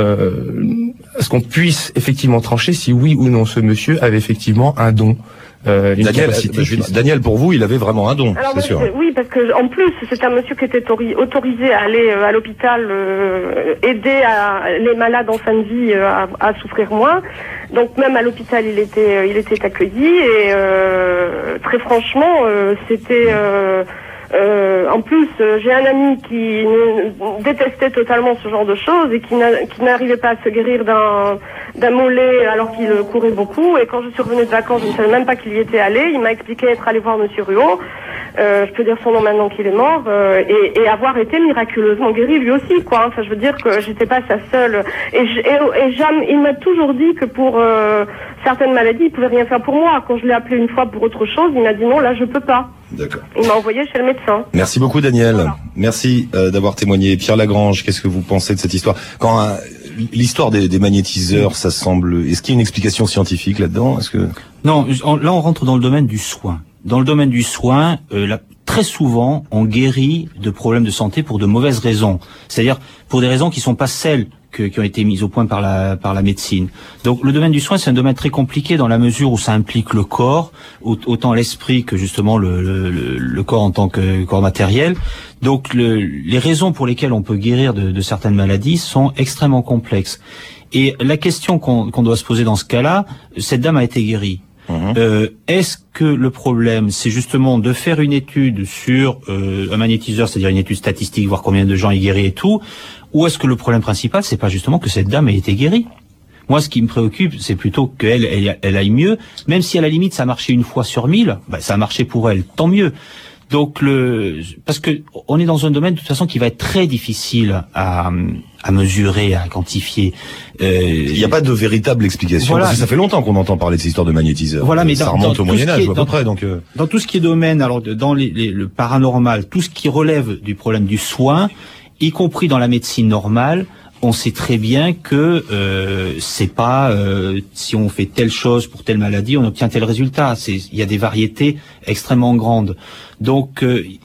euh, à ce qu'on puisse effectivement trancher si oui ou non ce monsieur avait effectivement un don. Euh, une Daniel, capacité. euh, Daniel, pour vous, il avait vraiment un don, Alors, c'est sûr. c'est- oui, parce que en plus, c'est un monsieur qui était autori- autorisé à aller euh, à l'hôpital euh, aider à, les malades en fin de vie euh, à, à souffrir moins. Donc même à l'hôpital, il était, euh, il était accueilli et euh, très franchement, euh, c'était. Euh, Euh, en plus, euh, j'ai un ami qui ne- détestait totalement ce genre de choses et qui, n'a- qui n'arrivait pas à se guérir d'un, d'un mollet alors qu'il courait beaucoup. Et quand je suis revenue de vacances, je ne savais même pas qu'il y était allé. Il m'a expliqué être allé voir Monsieur Ruot. Euh, je peux dire son nom maintenant qu'il est mort euh, et, et avoir été miraculeusement guéri lui aussi, quoi. Enfin, je veux dire que j'étais pas sa seule. Et, je, et, et jamais, il m'a toujours dit que pour euh, certaines maladies, il pouvait rien faire pour moi. Quand je l'ai appelé une fois pour autre chose, il m'a dit non, là, je peux pas. D'accord. Il m'a envoyé chez le médecin. Merci beaucoup, Daniel. Voilà. Merci euh, d'avoir témoigné. Pierre Lagrange, qu'est-ce que vous pensez de cette histoire? Quand euh, l'histoire des, des magnétiseurs, ça semble. Est-ce qu'il y a une explication scientifique là-dedans? Est-ce que Non, on- là on rentre dans le domaine du soin. Dans le domaine du soin, euh, là, très souvent, on guérit de problèmes de santé pour de mauvaises raisons. C'est-à-dire pour des raisons qui sont pas celles que, qui ont été mises au point par la, par la médecine. Donc le domaine du soin, c'est un domaine très compliqué dans la mesure où ça implique le corps, autant l'esprit que justement le, le, le corps en tant que corps matériel. Donc le, les raisons pour lesquelles on peut guérir de, de certaines maladies sont extrêmement complexes. Et la question qu'on, qu'on doit se poser dans ce cas-là, cette dame a été guérie. Mmh. Euh, est-ce que le problème, c'est justement de faire une étude sur euh, un magnétiseur, c'est-à-dire une étude statistique, voir combien de gens il guérit et tout, ou est-ce que le problème principal, c'est pas justement que cette dame ait été guérie? Moi, ce qui me préoccupe, c'est plutôt qu'elle, elle, elle aille mieux, même si à la limite ça a marché une fois sur mille, bah, ça a marché pour elle, tant mieux. Donc le, parce que on est dans un domaine de toute façon qui va être très difficile à, à mesurer, à quantifier. Euh, il n'y a pas de véritable explication. Voilà. Parce que ça fait longtemps qu'on entend parler de cette histoire de magnétiseur. Voilà, mais ça dans, remonte dans au Moyen Âge à peu dans, près. Donc euh... dans tout ce qui est domaine, alors dans les, les, le paranormal, tout ce qui relève du problème du soin, y compris dans la médecine normale, on sait très bien que euh, c'est pas euh, si on fait telle chose pour telle maladie, on obtient tel résultat. C'est, il y a des variétés extrêmement grandes. Donc, euh,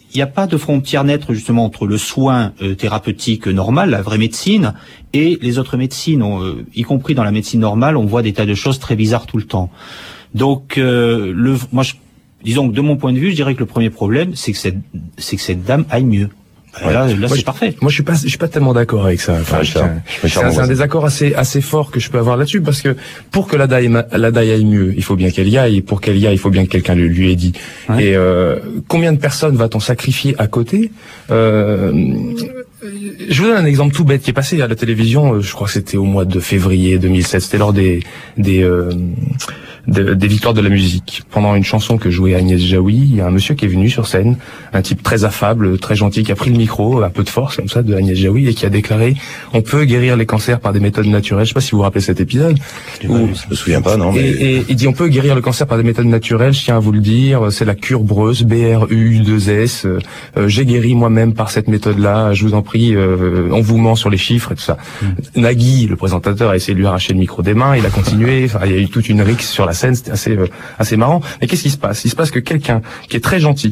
il n'y a pas de frontière nette justement entre le soin euh, thérapeutique normal, la vraie médecine, et les autres médecines, on, euh, y compris dans la médecine normale, on voit des tas de choses très bizarres tout le temps. Donc, euh, le, moi, je, disons que de mon point de vue, je dirais que le premier problème, c'est que cette, c'est que cette dame aille mieux. Ouais. Là, là moi, c'est je, parfait. Moi, je suis pas, je suis pas tellement d'accord avec ça. Enfin, ouais, c'est un, c'est un, c'est un désaccord assez, assez fort que je peux avoir là-dessus, parce que pour que la dame, la dame aille mieux, il faut bien qu'elle y aille, et pour qu'elle y aille, il faut bien que quelqu'un le lui ait dit. Ouais. Et euh, combien de personnes va-t-on sacrifier à côté? euh, Je vous donne un exemple tout bête qui est passé à la télévision. Je crois que c'était au mois de février deux mille sept. C'était lors des des euh, de, des victoires de la musique. Pendant une chanson que jouait Agnès Jaoui, il y a un monsieur qui est venu sur scène, un type très affable, très gentil, qui a pris le micro, un peu de force comme ça, de Agnès Jaoui, et qui a déclaré « On peut guérir les cancers par des méthodes naturelles ». Je sais pas si vous vous rappelez cet épisode. Où, je me souviens pas, non. Mais... Et, et il dit « On peut guérir le cancer par des méthodes naturelles, je tiens à vous le dire, c'est la cure Breus, B R U deux S. Euh, j'ai guéri moi-même par cette méthode-là, je vous en prie, euh, on vous ment sur les chiffres et tout ça. Mmh. » Nagui, le présentateur, a essayé de lui arracher le micro des mains, il a continué, enfin, il y a eu toute une rixe sur la scène, c'était assez euh, assez marrant. Mais qu'est-ce qui se passe? Il se passe que quelqu'un qui est très gentil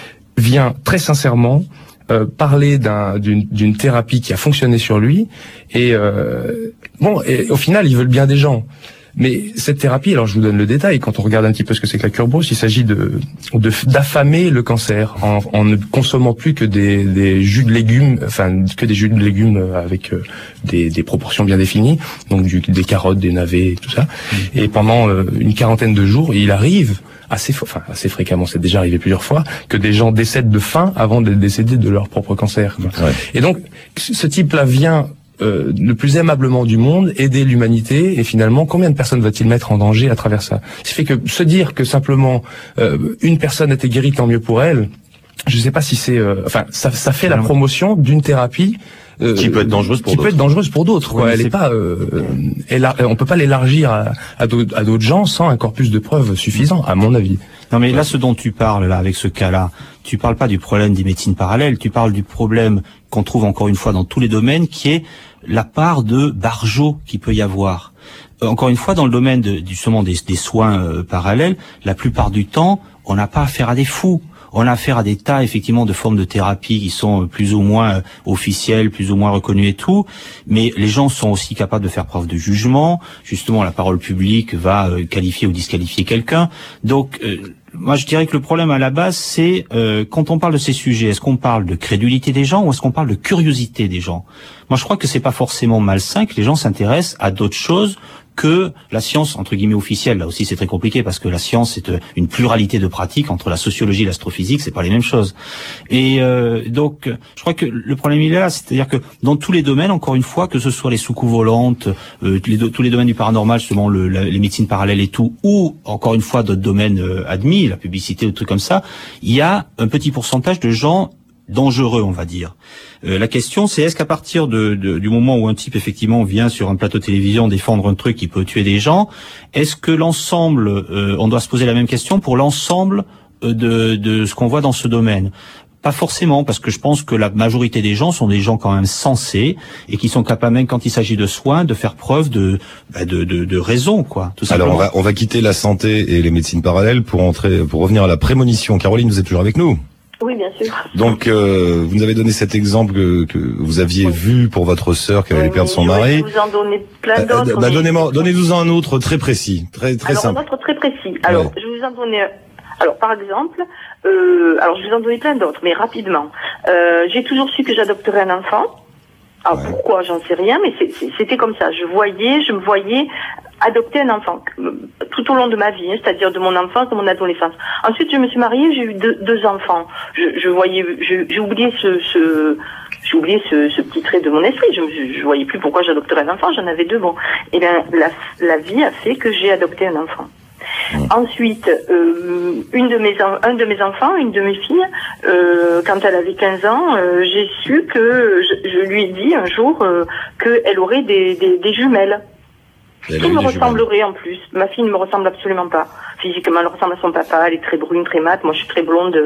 vient très sincèrement euh, parler d'un, d'une, d'une thérapie qui a fonctionné sur lui, et euh, bon, et au final, ils veulent bien des gens. Mais cette thérapie, alors je vous donne le détail, quand on regarde un petit peu ce que c'est que la cure Breus, il s'agit de, de d'affamer le cancer en, en ne consommant plus que des, des jus de légumes, enfin que des jus de légumes avec euh, des, des proportions bien définies, donc du, des carottes, des navets, tout ça. Mmh. Et pendant euh, une quarantaine de jours, il arrive assez, enfin assez fréquemment, c'est déjà arrivé plusieurs fois, que des gens décèdent de faim avant de décéder de leur propre cancer. Ouais. Et donc, ce type-là vient Euh, le plus aimablement du monde, aider l'humanité, et finalement, combien de personnes va-t-il mettre en danger à travers ça? Ce qui fait que se dire que simplement euh, une personne était guérie, tant mieux pour elle, je ne sais pas si c'est... Euh, enfin, ça, ça fait la promotion d'une thérapie Euh, qui peut être dangereuse pour qui d'autres. peut être dangereuse pour d'autres. Quoi. Oui, elle est pas, euh, elle a, on peut pas l'élargir à, à d'autres, à d'autres gens sans un corpus de preuves suffisant, à mon avis. Non, mais là, ce dont tu parles là, avec ce cas-là, tu parles pas du problème des médecines parallèles. Tu parles du problème qu'on trouve encore une fois dans tous les domaines, qui est la part de barjot qu'il peut y avoir. Euh, encore une fois, dans le domaine de, justement des, des soins euh, parallèles, la plupart du temps, on n'a pas affaire à des fous. On a affaire à des tas, effectivement, de formes de thérapie qui sont plus ou moins euh, officielles, plus ou moins reconnues et tout. Mais les gens sont aussi capables de faire preuve de jugement. Justement, la parole publique va euh, qualifier ou disqualifier quelqu'un. Donc, euh, moi, je dirais que le problème à la base, c'est euh, quand on parle de ces sujets, est-ce qu'on parle de crédulité des gens ou est-ce qu'on parle de curiosité des gens? Moi, je crois que c'est pas forcément malsain que les gens s'intéressent à d'autres choses que la science, entre guillemets, officielle. Là aussi, c'est très compliqué parce que la science, c'est une pluralité de pratiques. Entre la sociologie et l'astrophysique, c'est pas les mêmes choses. Et euh, donc, je crois que le problème, il est là. C'est-à-dire que dans tous les domaines, encore une fois, que ce soit les soucoupes volantes, euh, les do- tous les domaines du paranormal, justement, le, la, les médecines parallèles et tout, ou, encore une fois, d'autres domaines euh, admis, la publicité, des trucs comme ça, il y a un petit pourcentage de gens dangereux, on va dire. Euh, la question, c'est est-ce qu'à partir de, de, du moment où un type, effectivement, vient sur un plateau de télévision défendre un truc qui peut tuer des gens, est-ce que l'ensemble, euh, on doit se poser la même question pour l'ensemble euh, de, de ce qu'on voit dans ce domaine? Pas forcément, parce que je pense que la majorité des gens sont des gens quand même sensés et qui sont capables, même quand il s'agit de soins, de faire preuve de bah de, de, de raison, quoi. Tout simplement. Alors on va, on va quitter la santé et les médecines parallèles pour entrer, pour revenir à la prémonition. Caroline, vous êtes toujours avec nous? Oui, bien sûr. Donc, euh, vous nous avez donné cet exemple que, que vous aviez oui. vu pour votre sœur qui allait oui, perdre son oui, mari. Je vous en donner plein d'autres. Euh, bah, mais... donnez-moi, donnez-nous un autre très précis, très très alors, simple. Un autre très précis. Alors, ouais. je vais vous en donner. Alors, par exemple, euh, alors je vais vous en donner plein d'autres, mais rapidement. Euh, j'ai toujours su que j'adopterais un enfant. Alors ouais. pourquoi, j'en sais rien, mais c'est, c'est, c'était comme ça. Je voyais, je me voyais adopter un enfant tout au long de ma vie, hein, c'est-à-dire de mon enfance, de mon adolescence. Ensuite, je me suis mariée, j'ai eu deux, deux enfants. Je, je voyais, je, j'ai oublié ce, ce j'ai oublié ce, ce petit trait de mon esprit. Je, je, je voyais plus pourquoi j'adopterais un enfant. J'en avais deux. Bon, et bien la, la vie a fait que j'ai adopté un enfant. Mmh. Ensuite, euh, une de mes un de mes enfants, une de mes filles, euh, quand elle avait quinze ans, euh, j'ai su que je, je lui ai dit un jour euh, qu'elle aurait des, des, des jumelles. Elle qui me ressemblerait en plus. Ma fille ne me ressemble absolument pas. Physiquement, elle ressemble à son papa. Elle est très brune, très mate. Moi, je suis très blonde.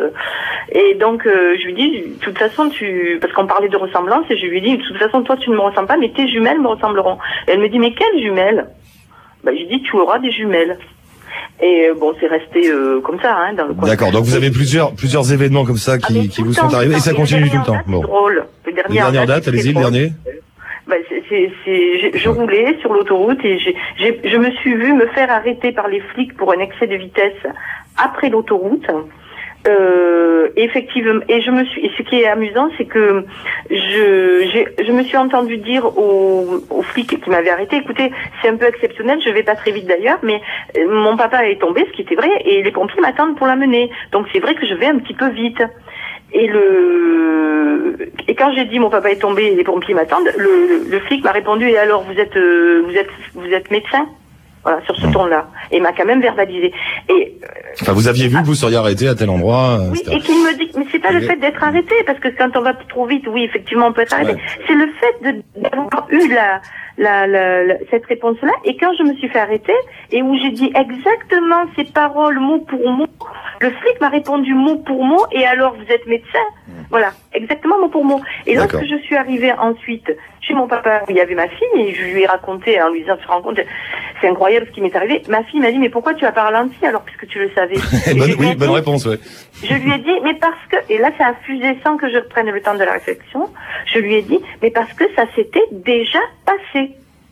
Et donc, euh, je lui dis, de toute façon, tu, parce qu'on parlait de ressemblance, et je lui dis, de toute façon, toi, tu ne me ressembles pas, mais tes jumelles me ressembleront. Et elle me dit, mais quelles jumelles? Ben, je dis, tu auras des jumelles. Et bon, c'est resté euh, comme ça, hein, dans le coin. D'accord. Donc vous avez plusieurs plusieurs événements comme ça qui, ah, qui vous sont arrivés et ça continue tout le temps. Date, bon. C'est drôle. Le dernier les dernières dates, allez-y, le dernier. Bah, c'est, c'est, c'est, je, je roulais sur l'autoroute et j'ai, j'ai, je me suis vue me faire arrêter par les flics pour un excès de vitesse après l'autoroute. Euh, effectivement, et je me suis, et ce qui est amusant, c'est que je, j'ai, je me suis entendu dire aux, aux flics qui m'avaient arrêté, écoutez, c'est un peu exceptionnel, je vais pas très vite d'ailleurs, mais mon papa est tombé, ce qui était vrai, et les pompiers m'attendent pour l'amener. Donc c'est vrai que je vais un petit peu vite. Et le et quand j'ai dit mon papa est tombé et les pompiers m'attendent, le, le flic m'a répondu et alors vous êtes euh, vous êtes vous êtes médecin? Voilà, sur ce ton-là. Et il m'a quand même verbalisé. Et euh, enfin, vous aviez vu que vous seriez arrêté à tel endroit. Oui, et qu'il me dit mais c'est pas le fait d'être arrêté, parce que quand on va trop vite, oui, effectivement, on peut être arrêté. Ouais. C'est le fait de, d'avoir eu la La, la, la, cette réponse-là, et quand je me suis fait arrêter, et où j'ai dit exactement ces paroles mot pour mot, le flic m'a répondu mot pour mot, et alors vous êtes médecin? Voilà, exactement mot pour mot. Et D'accord. lorsque je suis arrivée ensuite chez mon papa, où il y avait ma fille, et je lui ai raconté, en lui disant, tu te rends compte, c'est incroyable ce qui m'est arrivé, ma fille m'a dit, mais pourquoi tu as pas ralenti alors, puisque tu le savais? bonne, Oui, bonne dit, réponse, ouais. Je lui ai dit, mais parce que, et là ça a fusé sans que je prenne le temps de la réflexion, je lui ai dit, mais parce que ça s'était déjà passé.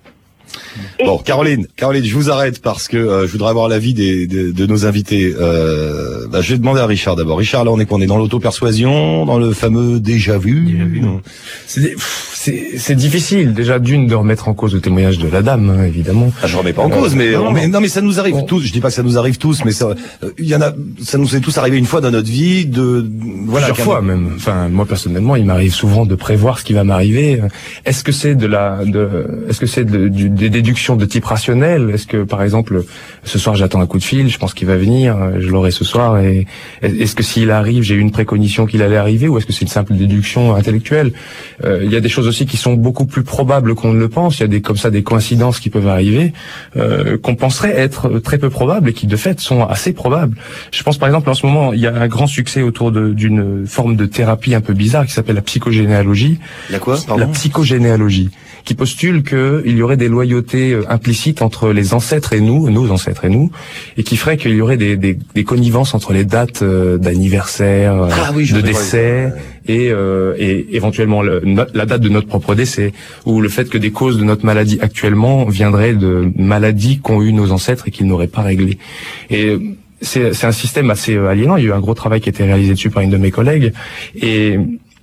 Et bon, Caroline, Caroline, je vous arrête parce que euh, je voudrais avoir l'avis des, de, de nos invités. Euh, bah, je vais demander à Richard d'abord. Richard, là, on est qu'on est dans l'auto-persuasion, dans le fameux déjà vu. Déjà vu. C'est, c'est, c'est difficile déjà d'une de remettre en cause le témoignage de la dame, hein, évidemment. Ah, je remets pas en cause, mais, non, on, mais non, mais ça nous arrive bon. tous. Je dis pas que ça nous arrive tous, mais ça, il y en a, ça nous est tous arrivé une fois dans notre vie, de voilà, plusieurs fois même. Enfin, moi personnellement, il m'arrive souvent de prévoir ce qui va m'arriver. Est-ce que c'est de la, de, est-ce que c'est de, du, des déductions de type rationnel? Est-ce que, par exemple, ce soir j'attends un coup de fil, je pense qu'il va venir, je l'aurai ce soir, et est-ce que s'il arrive, j'ai eu une préconition qu'il allait arriver, ou est-ce que c'est une simple déduction intellectuelle? euh, Il y a des choses aussi qui sont beaucoup plus probables qu'on ne le pense. Il y a des comme ça des coïncidences qui peuvent arriver, euh, qu'on penserait être très peu probables et qui de fait sont assez probables. Je pense par exemple en ce moment, il y a un grand succès autour de, d'une forme de thérapie un peu bizarre qui s'appelle la psychogénéalogie. La quoi, pardon? La psychogénéalogie, qui postule qu'il y aurait des loyautés implicites entre les ancêtres et nous, nos ancêtres et nous, et qui ferait qu'il y aurait des, des, des connivences entre les dates euh, d'anniversaire, ah, oui, de décès, et, euh, et éventuellement le, no, la date de notre propre décès, ou le fait que des causes de notre maladie actuellement viendraient de maladies qu'ont eu nos ancêtres et qu'ils n'auraient pas réglées. Et c'est, c'est un système assez aliénant. Il y a eu un gros travail qui a été réalisé dessus par une de mes collègues, et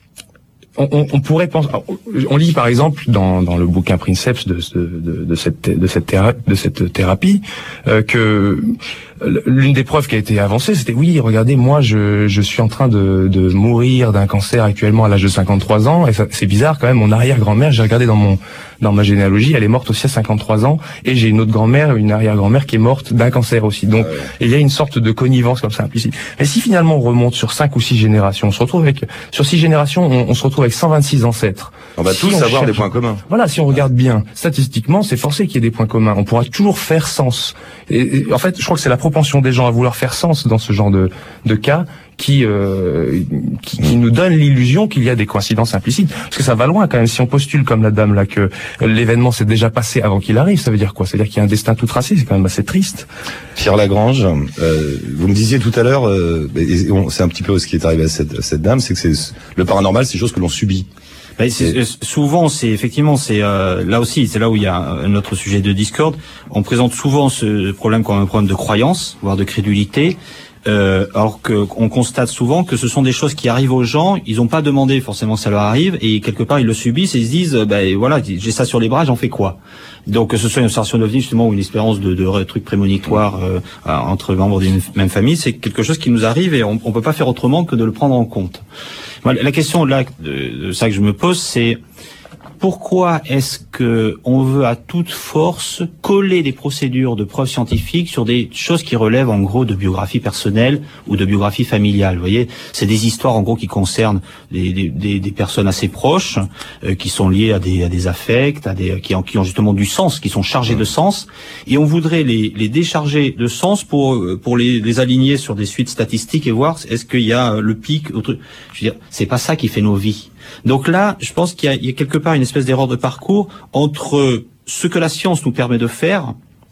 On, on, on pourrait penser, on lit par exemple dans, dans le bouquin Princeps de, de, de cette de cette thérapie, de cette thérapie euh, que l'une des preuves qui a été avancée, c'était oui, regardez, moi je, je suis en train de, de mourir d'un cancer actuellement à l'âge de cinquante-trois ans, et ça, c'est bizarre quand même. Mon arrière-grand-mère, j'ai regardé dans mon dans ma généalogie, elle est morte aussi à cinquante-trois ans, et j'ai une autre grand-mère, une arrière-grand-mère qui est morte d'un cancer aussi. Donc ouais. Il y a une sorte de connivence comme ça implicite. Mais si finalement on remonte sur cinq ou six générations, on se retrouve avec sur six générations, on, on se retrouve avec cent vingt-six ancêtres. On va si tous on avoir cherche, des points communs. Voilà, si on regarde bien, statistiquement, c'est forcé qu'il y ait des points communs. On pourra toujours faire sens. Et, et en fait, je crois que c'est la propension des gens à vouloir faire sens dans ce genre de, de cas qui, euh, qui, qui nous donne l'illusion qu'il y a des coïncidences implicites. Parce que ça va loin quand même. Si on postule comme la dame là que l'événement s'est déjà passé avant qu'il arrive, ça veut dire quoi? Ça veut dire qu'il y a un destin tout tracé. C'est quand même assez triste. Pierre Lagrange, euh, vous me disiez tout à l'heure, euh, et on, c'est un petit peu ce qui est arrivé à cette, à cette dame, c'est que c'est le paranormal, c'est des choses que l'on subit. Ben, c'est, souvent, c'est effectivement, c'est euh, là aussi, c'est là où il y a un autre sujet de discorde. On présente souvent ce problème comme un problème de croyance, voire de crédulité. Euh, alors que on constate souvent que ce sont des choses qui arrivent aux gens, ils n'ont pas demandé forcément que ça leur arrive, et quelque part ils le subissent et ils se disent ben voilà, j'ai ça sur les bras, j'en fais quoi? Donc que ce soit une observation d'ovni justement ou une espérance de, de trucs prémonitoires euh, entre membres d'une même famille, c'est quelque chose qui nous arrive et on, on peut pas faire autrement que de le prendre en compte. La question là de, de ça que je me pose, c'est pourquoi est-ce que on veut à toute force coller des procédures de preuves scientifiques sur des choses qui relèvent en gros de biographie personnelle ou de biographie familiale? Vous voyez, c'est des histoires en gros qui concernent des, des, des personnes assez proches, euh, qui sont liées à des, à des affects, à des qui ont, qui ont justement du sens, qui sont chargés de sens, et on voudrait les, les décharger de sens pour pour les, les aligner sur des suites statistiques et voir est-ce qu'il y a le pic. Autre... Je veux dire, c'est pas ça qui fait nos vies. Donc là, je pense qu'il y a, il y a quelque part une espèce d'erreur de parcours entre ce que la science nous permet de faire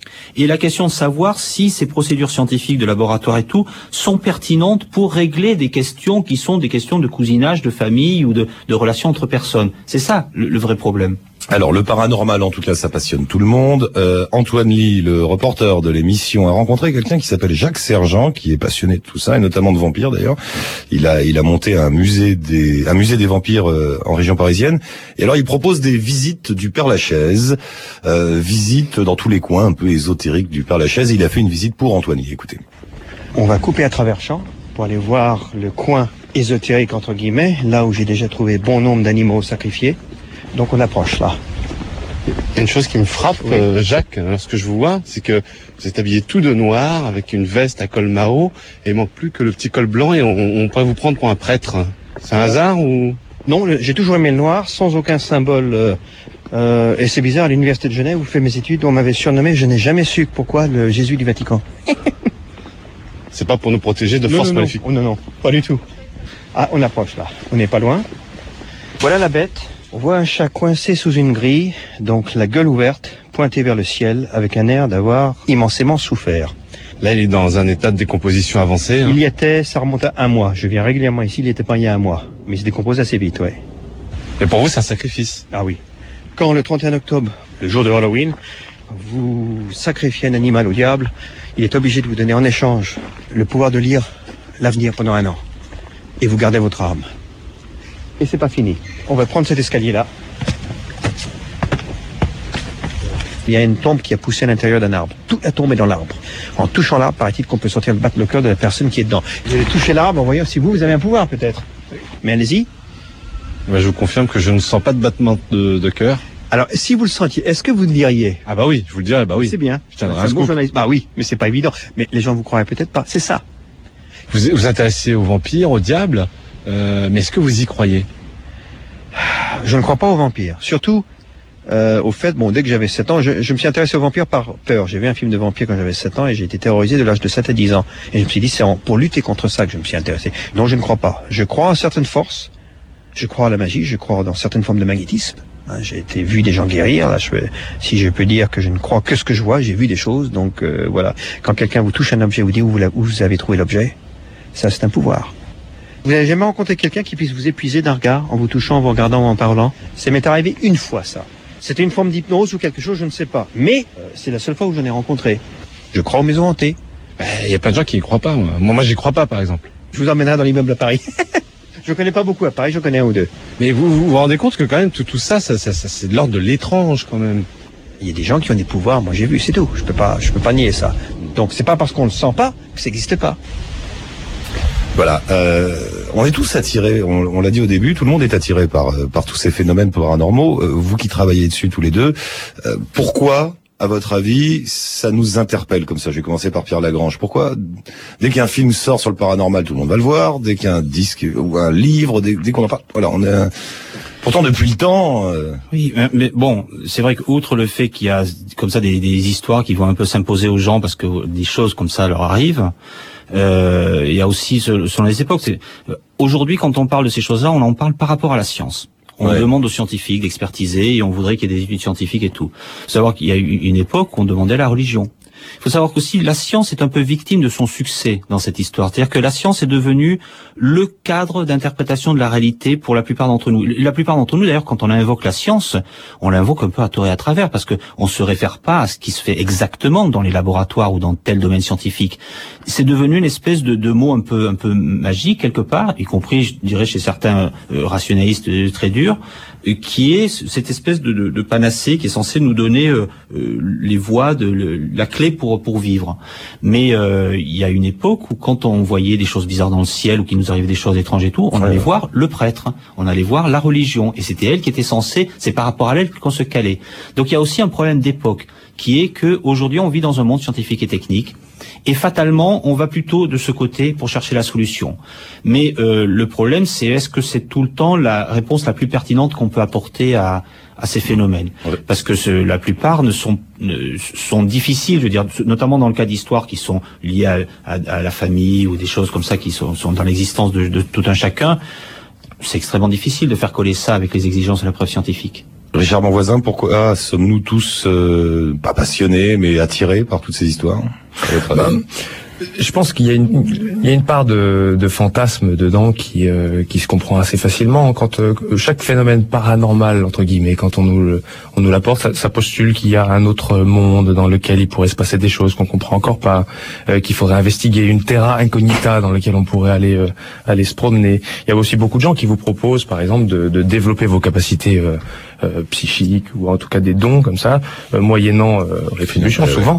Et la question de savoir si ces procédures scientifiques de laboratoire et tout sont pertinentes pour régler des questions qui sont des questions de cousinage, de famille ou de, de relations entre personnes. C'est ça le, le vrai problème. Alors le paranormal, en tout cas, ça passionne tout le monde. Euh, Antoine Ly, le reporter de l'émission, a rencontré quelqu'un qui s'appelle Jacques Sergent, qui est passionné de tout ça, et notamment de vampires d'ailleurs. Il a il a monté un musée des un musée des vampires euh, en région parisienne. Et alors il propose des visites du Père-Lachaise, euh, visites dans tous les coins un peu ésotériques du Père-Lachaise. Il a fait une visite pour Antoine Ly. Écoutez. On va couper à travers champ pour aller voir le coin ésotérique entre guillemets, là où j'ai déjà trouvé bon nombre d'animaux sacrifiés. Donc on approche là. Une chose qui me frappe, oui. euh, Jacques, lorsque je vous vois, c'est que vous êtes habillé tout de noir, avec une veste à col Mao, et il manque plus que le petit col blanc, et on, on pourrait vous prendre pour un prêtre. C'est un hasard ou... Non, j'ai toujours aimé le noir, sans aucun symbole. Euh, euh, et c'est bizarre, à l'université de Genève, où je fais mes études, on m'avait surnommé, je n'ai jamais su pourquoi, le Jésus du Vatican. C'est pas pour nous protéger de forces maléfiques. Non, non, non, pas du tout. Ah, on approche là, on n'est pas loin. Voilà la bête. On voit un chat coincé sous une grille, donc la gueule ouverte, pointée vers le ciel, avec un air d'avoir immensément souffert. Là, il est dans un état de décomposition avancé. Hein. Il y était, ça remonte à un mois. Je viens régulièrement ici, il n'était pas il y a un mois. Mais il se décompose assez vite, ouais. Et pour vous, c'est un sacrifice? Ah oui. Quand le trente et un octobre, le jour de Halloween, vous sacrifiez un animal au diable, il est obligé de vous donner en échange le pouvoir de lire l'avenir pendant un an. Et vous gardez votre âme. Et c'est pas fini. On va prendre cet escalier-là. Il y a une tombe qui a poussé à l'intérieur d'un arbre. Toute la tombe est dans l'arbre. En touchant l'arbre, paraît-il qu'on peut sortir battre le cœur de la personne qui est dedans. Vous allez toucher l'arbre en voyant si vous, vous avez un pouvoir peut-être. Mais allez-y. Ben, je vous confirme que je ne sens pas de battement de, de cœur. Alors, si vous le sentiez, est-ce que vous le diriez? Ah bah oui, je vous le dirais, bah oui. C'est bien. Je tiendrai un un bon journaliste. Bah oui, mais c'est pas évident. Mais les gens vous croiraient peut-être pas. C'est ça. Vous vous intéressez aux vampires, au diable, euh, mais est-ce que vous y croyez? Je ne crois pas aux vampires. Surtout, euh, au fait, bon, dès que j'avais sept ans, je, je me suis intéressé aux vampires par peur. J'ai vu un film de vampires quand j'avais sept ans et j'ai été terrorisé de l'âge de sept à dix ans. Et je me suis dit, c'est en, pour lutter contre ça que je me suis intéressé. Non, je ne crois pas. Je crois en certaines forces. Je crois à la magie. Je crois dans certaines formes de magnétisme. Hein, j'ai été vu des gens guérir. Là, je, si je peux dire que je ne crois que ce que je vois, j'ai vu des choses. Donc euh, voilà. Quand quelqu'un vous touche un objet, vous dit où vous, où vous avez trouvé l'objet. Ça, c'est un pouvoir. Vous n'avez jamais rencontré quelqu'un qui puisse vous épuiser d'un regard, en vous touchant, en vous regardant ou en parlant? Ça m'est arrivé une fois, ça. C'était une forme d'hypnose ou quelque chose, je ne sais pas. Mais euh, c'est la seule fois où j'en ai rencontré. Je crois aux maisons hantées. Il ben, y a plein de gens qui y croient pas. Moi, moi, moi j'y crois pas, par exemple. Je vous emmènerai dans l'immeuble à Paris. Je connais pas beaucoup à Paris, je connais un ou deux. Mais vous vous, vous rendez compte que quand même tout, tout ça, ça, ça, ça c'est de l'ordre de l'étrange quand même. Il y a des gens qui ont des pouvoirs, moi j'ai vu, c'est tout. Je peux pas, je peux pas nier ça. Donc c'est pas parce qu'on le sent pas que ça n'existe pas. Voilà, euh, on est tous attirés, on, on l'a dit au début, tout le monde est attiré par par tous ces phénomènes paranormaux. Euh, vous qui travaillez dessus tous les deux, euh, pourquoi, à votre avis, ça nous interpelle comme ça? Je vais commencer par Pierre Lagrange. Pourquoi, dès qu'un film sort sur le paranormal, tout le monde va le voir, dès qu'un disque ou un livre, dès, dès qu'on en parle, voilà, on est... Pourtant, depuis le temps... Euh... Oui, mais bon, c'est vrai qu'outre le fait qu'il y a comme ça des, des histoires qui vont un peu s'imposer aux gens parce que des choses comme ça leur arrivent, euh, il y a aussi, selon les époques, c'est, aujourd'hui, quand on parle de ces choses-là, on en parle par rapport à la science. On ouais. demande aux scientifiques d'expertiser et on voudrait qu'il y ait des études scientifiques et tout. Il faut savoir qu'il y a eu une époque où on demandait la religion. Il faut savoir qu'aussi la science est un peu victime de son succès dans cette histoire. C'est-à-dire que la science est devenue le cadre d'interprétation de la réalité pour la plupart d'entre nous. La plupart d'entre nous, d'ailleurs, quand on invoque la science, on l'invoque un peu à tort et à travers parce que on se réfère pas à ce qui se fait exactement dans les laboratoires ou dans tel domaine scientifique. C'est devenu une espèce de, de mot un peu un peu magique quelque part, y compris, je dirais, chez certains euh, rationalistes euh, très durs, euh, qui est cette espèce de, de, de panacée qui est censée nous donner euh, euh, les voies, de le, la clé pour pour vivre. Mais euh, il y a une époque où quand on voyait des choses bizarres dans le ciel ou qu'il nous arrivait des choses étranges et tout, on allait voir le prêtre, on allait voir la religion et c'était elle qui était censée, c'est par rapport à elle qu'on se calait. Donc il y a aussi un problème d'époque qui est que aujourd'hui on vit dans un monde scientifique et technique et fatalement on va plutôt de ce côté pour chercher la solution. Mais euh, le problème c'est est-ce que c'est tout le temps la réponse la plus pertinente qu'on peut apporter à à ces phénomènes, ouais. Parce que ce, la plupart ne sont ne, sont difficiles, je veux dire, notamment dans le cas d'histoires qui sont liées à, à, à la famille ou des choses comme ça qui sont, sont dans l'existence de, de tout un chacun. C'est extrêmement difficile de faire coller ça avec les exigences de la preuve scientifique. Richard Bonvoisin, pourquoi sommes-nous tous euh, pas passionnés mais attirés par toutes ces histoires? Bah, je pense qu'il y a une, il y a une part de, de fantasme dedans qui, euh, qui se comprend assez facilement. Quand euh, chaque phénomène paranormal entre guillemets, quand on nous, le, on nous l'apporte, ça, ça postule qu'il y a un autre monde dans lequel il pourrait se passer des choses qu'on comprend encore pas, euh, qu'il faudrait investiguer, une terra incognita dans laquelle on pourrait aller, euh, aller se promener. Il y a aussi beaucoup de gens qui vous proposent, par exemple, de, de développer vos capacités euh, euh, psychiques ou en tout cas des dons comme ça, euh, moyennant euh, rétribution souvent.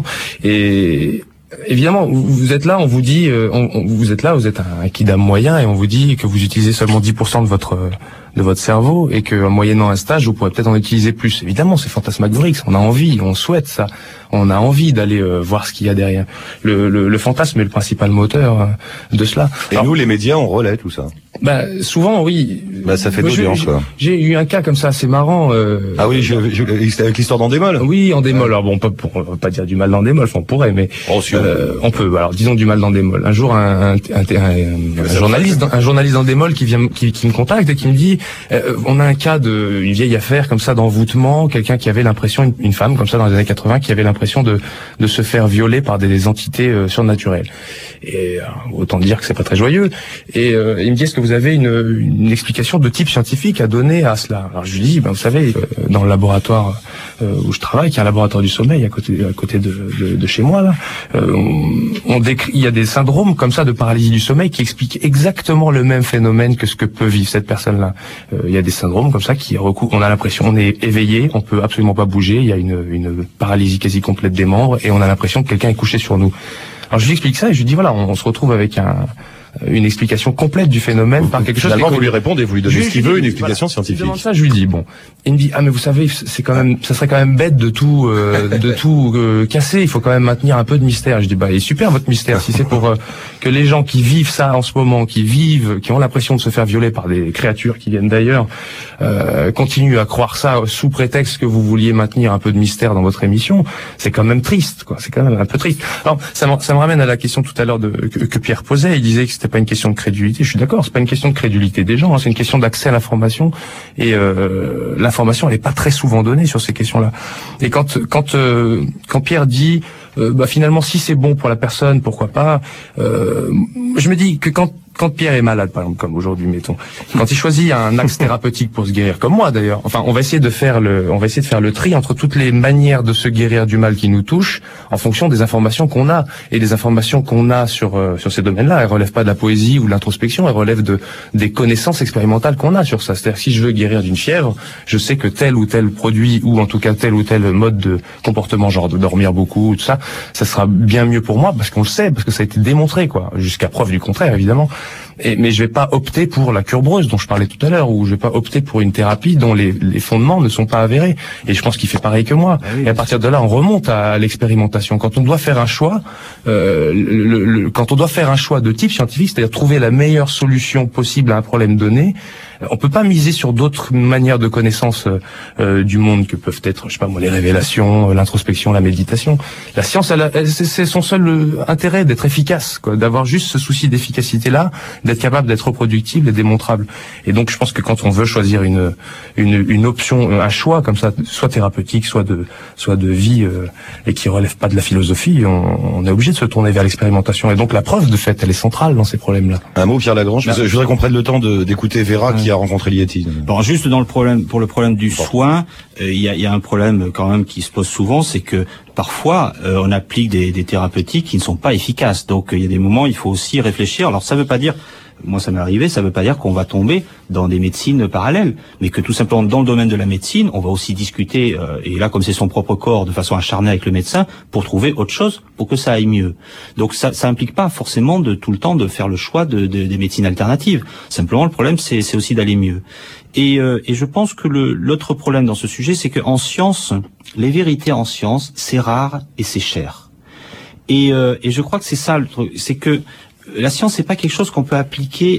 Et évidemment, vous êtes là, on vous dit, euh, on, on, vous êtes là, vous êtes un, un kidam moyen et on vous dit que vous utilisez seulement dix pour cent de votre de votre cerveau et que moyennant un stage, vous pourrez peut-être en utiliser plus. Évidemment, c'est fantasmagorique, on a envie, on souhaite ça, on a envie d'aller euh, voir ce qu'il y a derrière. Le, le, le fantasme est le principal moteur euh, de cela. Et alors, nous, les médias, on relaie tout ça. Bah souvent, oui. Bah ça fait de l'audience, quoi. J'ai eu un cas comme ça assez marrant. Euh, ah oui, je, je, avec l'histoire d'Endemol. Oui, Endemol. Alors bon, on peut, on va pas dire du mal d'Endemol, on pourrait, mais oh, si euh, on peut. Alors disons du mal d'Endemol. Un jour, un, un, un, un, un journaliste, un journaliste d'Endemol qui vient, qui, qui me contacte et qui me dit, euh, on a un cas de une vieille affaire comme ça d'envoûtement, quelqu'un qui avait l'impression, une, une femme comme ça dans les années quatre-vingts, qui avait l'impression de de se faire violer par des, des entités euh, surnaturelles. Et euh, autant dire que c'est pas très joyeux. Et euh, il me dit, est-ce que vous avez une, une explication de type scientifique à donner à cela? Alors je lui dis, ben vous savez, euh, dans le laboratoire euh, où je travaille, qui est un laboratoire du sommeil à côté à côté de, de, de chez moi là, euh, on, on décrit, il y a des syndromes comme ça de paralysie du sommeil qui expliquent exactement le même phénomène que ce que peut vivre cette personne-là. Euh, il y a des syndromes comme ça qui recouvrent, on a l'impression, on est éveillé, on peut absolument pas bouger, il y a une, une paralysie quasi complète des membres et on a l'impression que quelqu'un est couché sur nous. Alors je lui explique ça et je lui dis voilà, on, on se retrouve avec un une explication complète du phénomène par quelque chose. Finalement, vous lui répondez, vous lui donnez ce qu'il veut, une explication voilà, scientifique. Je demande ça, je lui dis bon. Il me dit ah mais vous savez, c'est quand même, ça serait quand même bête de tout, euh, de tout euh, casser. Il faut quand même maintenir un peu de mystère. Je dis bah il est super votre mystère. Si c'est pour euh, que les gens qui vivent ça en ce moment, qui vivent, qui ont l'impression de se faire violer par des créatures qui viennent d'ailleurs, euh, continuent à croire ça sous prétexte que vous vouliez maintenir un peu de mystère dans votre émission, c'est quand même triste, quoi. C'est quand même un peu triste. Alors ça me, ça me ramène à la question tout à l'heure de que, que Pierre posait. Il disait que c'était pas une question de crédulité. Je suis d'accord, c'est pas une question de crédulité des gens, hein, c'est une question d'accès à l'information et euh, l'information elle est pas très souvent donnée sur ces questions-là. Et quand quand euh, quand Pierre dit euh, bah finalement si c'est bon pour la personne, pourquoi pas, euh, je me dis que quand quand Pierre est malade, par exemple, comme aujourd'hui, mettons, quand il choisit un axe thérapeutique pour se guérir, comme moi d'ailleurs, enfin, on va essayer de faire le, on va essayer de faire le tri entre toutes les manières de se guérir du mal qui nous touche, en fonction des informations qu'on a. Et les informations qu'on a sur euh, sur ces domaines-là, elles relèvent pas de la poésie ou de l'introspection, elles relèvent de des connaissances expérimentales qu'on a sur ça. C'est-à-dire, si je veux guérir d'une fièvre, je sais que tel ou tel produit, ou en tout cas tel ou tel mode de comportement, genre de dormir beaucoup, tout ça, ça sera bien mieux pour moi parce qu'on le sait, parce que ça a été démontré, quoi, jusqu'à preuve du contraire, évidemment. Et, mais je vais pas opter pour la cure breuse dont je parlais tout à l'heure, ou je vais pas opter pour une thérapie dont les, les fondements ne sont pas avérés. Et je pense qu'il fait pareil que moi. Ah oui, et à partir de là, on remonte à l'expérimentation. Quand on doit faire un choix, euh, le, le, quand on doit faire un choix de type scientifique, c'est-à-dire trouver la meilleure solution possible à un problème donné, on peut pas miser sur d'autres manières de connaissance euh, du monde que peuvent être, je sais pas moi, les révélations, l'introspection, la méditation. La science, elle, elle, c'est son seul intérêt d'être efficace, quoi, d'avoir juste ce souci d'efficacité-là, d'être capable d'être reproductible et démontrable. Et donc, je pense que quand on veut choisir une une, une option, un choix comme ça, soit thérapeutique, soit de soit de vie, euh, et qui relève pas de la philosophie, on, on est obligé de se tourner vers l'expérimentation. Et donc, la preuve de fait, elle est centrale dans ces problèmes-là. Un mot, Pierre Lagrange. Ben, je voudrais qu'on prenne le temps d'écouter Vera, ouais, qui a rencontré Lieti. Bon, juste dans le problème, pour le problème du bon. soin, il euh, y, a, y a un problème quand même qui se pose souvent, c'est que parfois euh, on applique des, des thérapeutiques qui ne sont pas efficaces. Donc il y a des moments, il faut aussi réfléchir. Alors ça veut pas dire, moi ça m'est arrivé, ça veut pas dire qu'on va tomber dans des médecines parallèles, mais que tout simplement dans le domaine de la médecine, on va aussi discuter, euh, et là comme c'est son propre corps, de façon acharnée avec le médecin, pour trouver autre chose, pour que ça aille mieux. Donc ça, ça implique pas forcément de tout le temps de faire le choix de, de, des médecines alternatives. Simplement le problème c'est, c'est aussi d'aller mieux. Et, euh, et je pense que le, l'autre problème dans ce sujet, c'est qu'en science, les vérités en science, c'est rare et c'est cher. Et, euh, et je crois que c'est ça le truc, c'est que la science, c'est pas quelque chose qu'on peut appliquer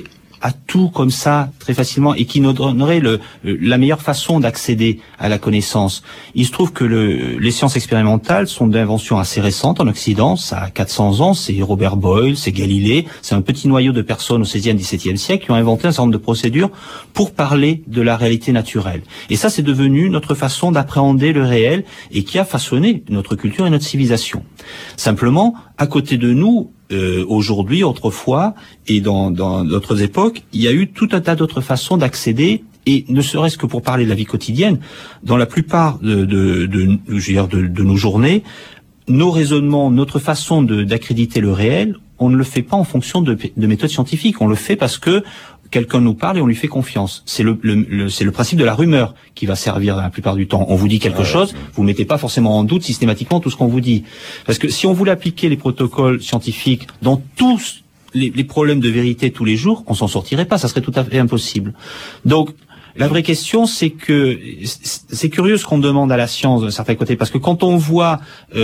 à tout comme ça très facilement et qui nous donnerait le, la meilleure façon d'accéder à la connaissance. Il se trouve que le, les sciences expérimentales sont d'inventions assez récentes en Occident, ça a quatre cents ans, c'est Robert Boyle, c'est Galilée, c'est un petit noyau de personnes au seizième, dix-septième siècle qui ont inventé un certain nombre de procédures pour parler de la réalité naturelle. Et ça, c'est devenu notre façon d'appréhender le réel et qui a façonné notre culture et notre civilisation. Simplement, à côté de nous, euh, aujourd'hui, autrefois, et dans, dans d'autres époques, il y a eu tout un tas d'autres façons d'accéder. Et ne serait-ce que pour parler de la vie quotidienne, dans la plupart de, de, de, je veux dire, de, de nos journées, nos raisonnements, notre façon de, d'accréditer le réel, on ne le fait pas en fonction de, de méthodes scientifiques. On le fait parce que quelqu'un nous parle et on lui fait confiance. C'est le, le, le, c'est le principe de la rumeur qui va servir la plupart du temps. On vous dit quelque ouais, chose, ouais. vous mettez pas forcément en doute systématiquement tout ce qu'on vous dit. Parce que si on voulait appliquer les protocoles scientifiques dans tous les, les problèmes de vérité tous les jours, on s'en sortirait pas. Ça serait tout à fait impossible. Donc, la vraie question, c'est que c'est curieux ce qu'on demande à la science d'un certain côté, parce que quand on voit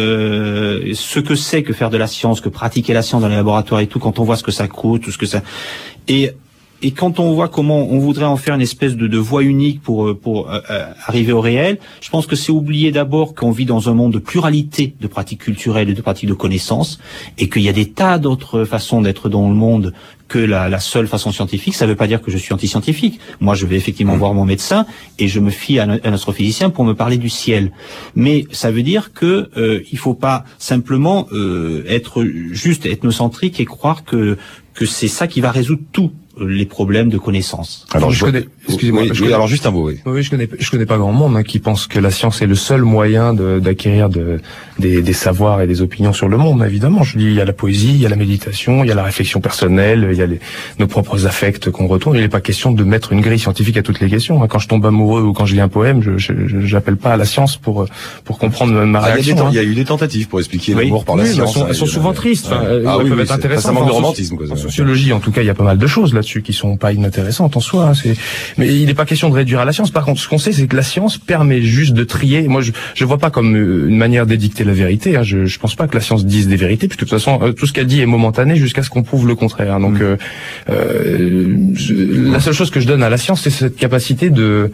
euh, ce que c'est que faire de la science, que pratiquer la science dans les laboratoires et tout, quand on voit ce que ça coûte, tout ce que ça et Et quand on voit comment on voudrait en faire une espèce de, de voie unique pour pour euh, arriver au réel, je pense que c'est oublier d'abord qu'on vit dans un monde de pluralité de pratiques culturelles et de pratiques de connaissances, et qu'il y a des tas d'autres façons d'être dans le monde que la, la seule façon scientifique. Ça ne veut pas dire que je suis anti-scientifique. Moi, je vais effectivement voir mon médecin et je me fie à un, un astrophysicien pour me parler du ciel. Mais ça veut dire que euh, il faut pas simplement euh, être juste ethnocentrique et croire que que c'est ça qui va résoudre tout les problèmes de connaissance. Alors je, je connais, excusez-moi, oui, je oui, connais, alors juste un mot, oui. Oui, je connais, je connais pas grand monde hein, qui pense que la science est le seul moyen de, d'acquérir de, des, des savoirs et des opinions sur le monde. Évidemment, je dis, il y a la poésie, il y a la méditation, il y a la réflexion personnelle, il y a les, nos propres affects qu'on retourne. Il n'est pas question de mettre une grille scientifique à toutes les questions. Quand je tombe amoureux ou quand je lis un poème, je, je, j'appelle pas à la science pour pour comprendre ma réaction. Ah, il, y a hein. il y a eu des tentatives pour expliquer oui. l'amour par la oui, science. Elles sont, elles sont souvent tristes. Ouais. Enfin, ah, elles oui, peuvent oui, être intéressantes. Ça manque de en, romantisme. Quoi, en sociologie, en tout cas, il y a pas mal de choses là-dessus qui sont pas intéressantes en soi. Hein, c'est... Mais il n'est pas question de réduire à la science. Par contre, ce qu'on sait, c'est que la science permet juste de trier. Moi, je je vois pas comme une manière d'édicter la vérité. Hein. Je je pense pas que la science dise des vérités. Puis de toute façon, tout ce qu'elle dit est momentané jusqu'à ce qu'on prouve le contraire. Donc, mmh. euh, euh, je, la seule chose que je donne à la science, c'est cette capacité de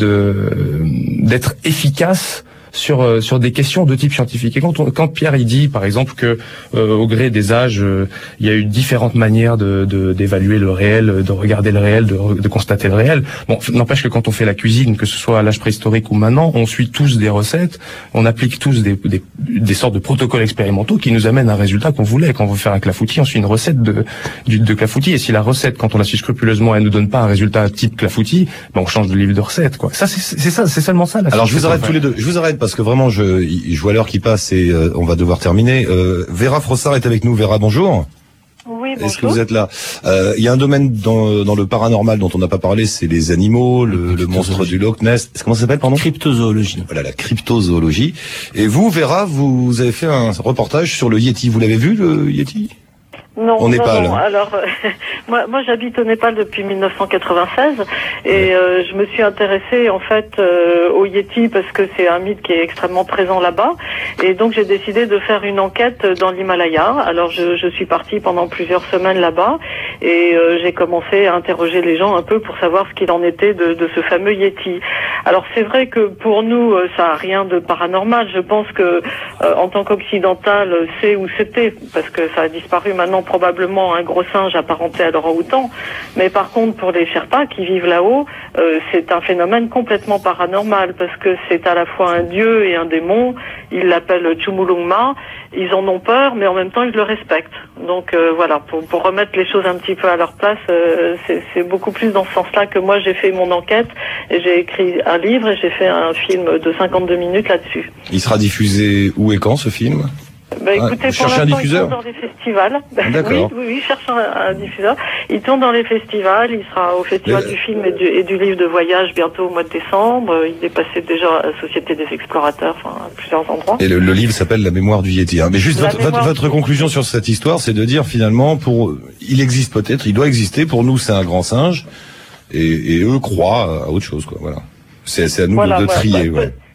de d'être efficace sur euh, sur des questions de type scientifique. Et quand on, quand Pierre il dit par exemple que euh, au gré des âges euh, il y a eu différentes manières de, de d'évaluer le réel, de regarder le réel, de, de constater le réel. Bon, n'empêche que quand on fait la cuisine, que ce soit à l'âge préhistorique ou maintenant, on suit tous des recettes, on applique tous des des, des sortes de protocoles expérimentaux qui nous amènent à un résultat qu'on voulait. Quand on veut faire un clafoutis, on suit une recette de du, de clafoutis, et si la recette, quand on la suit scrupuleusement, elle nous donne pas un résultat type clafoutis, ben on change de livre de recette, quoi. Ça c'est c'est ça, c'est seulement ça. La Alors je vous arrête tous les deux. Je vous arrête parce que vraiment je je vois l'heure qui passe et euh, on va devoir terminer. Euh, Vera Frossard est avec nous. Vera, bonjour. Oui, bonjour. Est-ce que vous êtes là? Euh, il y a un domaine dans, dans le paranormal dont on n'a pas parlé, c'est les animaux, le, le monstre du Loch Ness. Comment ça s'appelle, pardon? Cryptozoologie. Voilà, la cryptozoologie. Et vous, Vera, vous avez fait un reportage sur le Yéti. Vous l'avez vu, le Yéti? Non, au Népal. non, non. Alors, euh, moi, moi j'habite au Népal depuis mille neuf cent quatre-vingt-seize et euh, je me suis intéressée en fait euh, au Yéti parce que c'est un mythe qui est extrêmement présent là-bas, et donc j'ai décidé de faire une enquête dans l'Himalaya. Alors je, je suis partie pendant plusieurs semaines là-bas et euh, j'ai commencé à interroger les gens un peu pour savoir ce qu'il en était de, de ce fameux Yéti. Alors c'est vrai que pour nous ça a rien de paranormal. Je pense que euh, en tant qu'occidental c'est où c'était, parce que ça a disparu maintenant, probablement un gros singe apparenté à l'orang-outan, mais par contre pour les Sherpas qui vivent là-haut, euh, c'est un phénomène complètement paranormal parce que c'est à la fois un dieu et un démon. Ils l'appellent Chumulungma, ils en ont peur mais en même temps ils le respectent. Donc euh, voilà, pour, pour remettre les choses un petit peu à leur place, euh, c'est, c'est beaucoup plus dans ce sens-là que moi j'ai fait mon enquête et j'ai écrit un livre et j'ai fait un film de cinquante-deux minutes là-dessus. Il sera diffusé où et quand, ce film? Bah écoutez, ah, pour l'instant, un diffuseur. il tourne dans les festivals. D'accord. Oui, oui, oui, cherche un, un diffuseur. Il tourne dans les festivals, il sera au Festival Mais... du film et du, et du livre de voyage bientôt au mois de décembre. Il est passé déjà à la Société des Explorateurs, enfin, à plusieurs endroits. Et le, le livre s'appelle La mémoire du Yéti. Hein. Mais juste votre, votre, votre conclusion sur cette histoire, c'est de dire finalement, pour il existe peut-être, il doit exister, pour nous c'est un grand singe, et, et eux croient à autre chose, quoi. Voilà. C'est, c'est à nous voilà, de, de trier, voilà, ouais.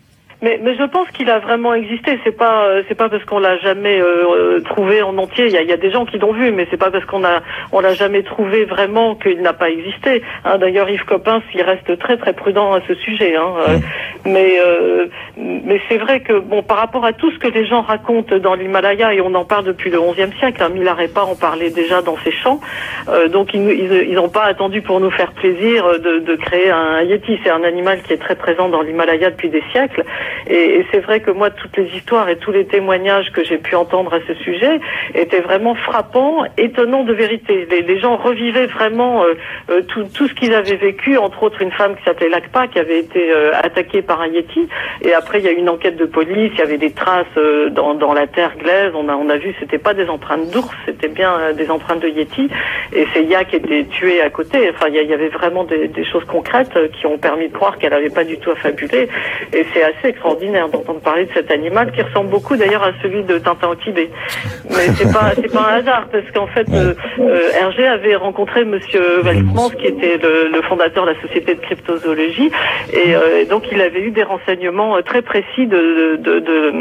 Mais, mais je pense qu'il a vraiment existé. C'est pas, euh, c'est pas parce qu'on l'a jamais euh, trouvé en entier. Il y a, il y a des gens qui l'ont vu, mais c'est pas parce qu'on a, on l'a jamais trouvé vraiment qu'il n'a pas existé. Hein, d'ailleurs, Yves Coppens, il reste très très prudent à ce sujet. Hein, euh, mais, euh, mais c'est vrai que bon, par rapport à tout ce que les gens racontent dans l'Himalaya, et on en parle depuis le onzième siècle, hein, Milarepa en parlait déjà dans ses chants. Euh, donc ils, ils, ils ont pas attendu pour nous faire plaisir de, de créer un yéti. C'est un animal qui est très présent dans l'Himalaya depuis des siècles. Et, et c'est vrai que moi, toutes les histoires et tous les témoignages que j'ai pu entendre à ce sujet étaient vraiment frappants, étonnants de vérité. Les, les gens revivaient vraiment euh, euh, tout, tout ce qu'ils avaient vécu, entre autres une femme qui s'appelait Lakpa, qui avait été euh, attaquée par un yéti. Et après, il y a eu une enquête de police, il y avait des traces euh, dans, dans la terre glaise. On a, on a vu, c'était pas des empreintes d'ours, c'était bien euh, des empreintes de yéti. Et c'est Yak qui était tué à côté. Enfin, il y, y avait vraiment des, des choses concrètes euh, qui ont permis de croire qu'elle n'avait pas du tout affabulé. Et c'est assez extraordinaire d'entendre parler de cet animal qui ressemble beaucoup d'ailleurs à celui de Tintin au Tibet. Mais c'est pas, c'est pas un hasard parce qu'en fait, euh, euh, Hergé avait rencontré Monsieur Welsmans, qui était le, le fondateur de la Société de cryptozoologie, et euh, donc il avait eu des renseignements très précis de de,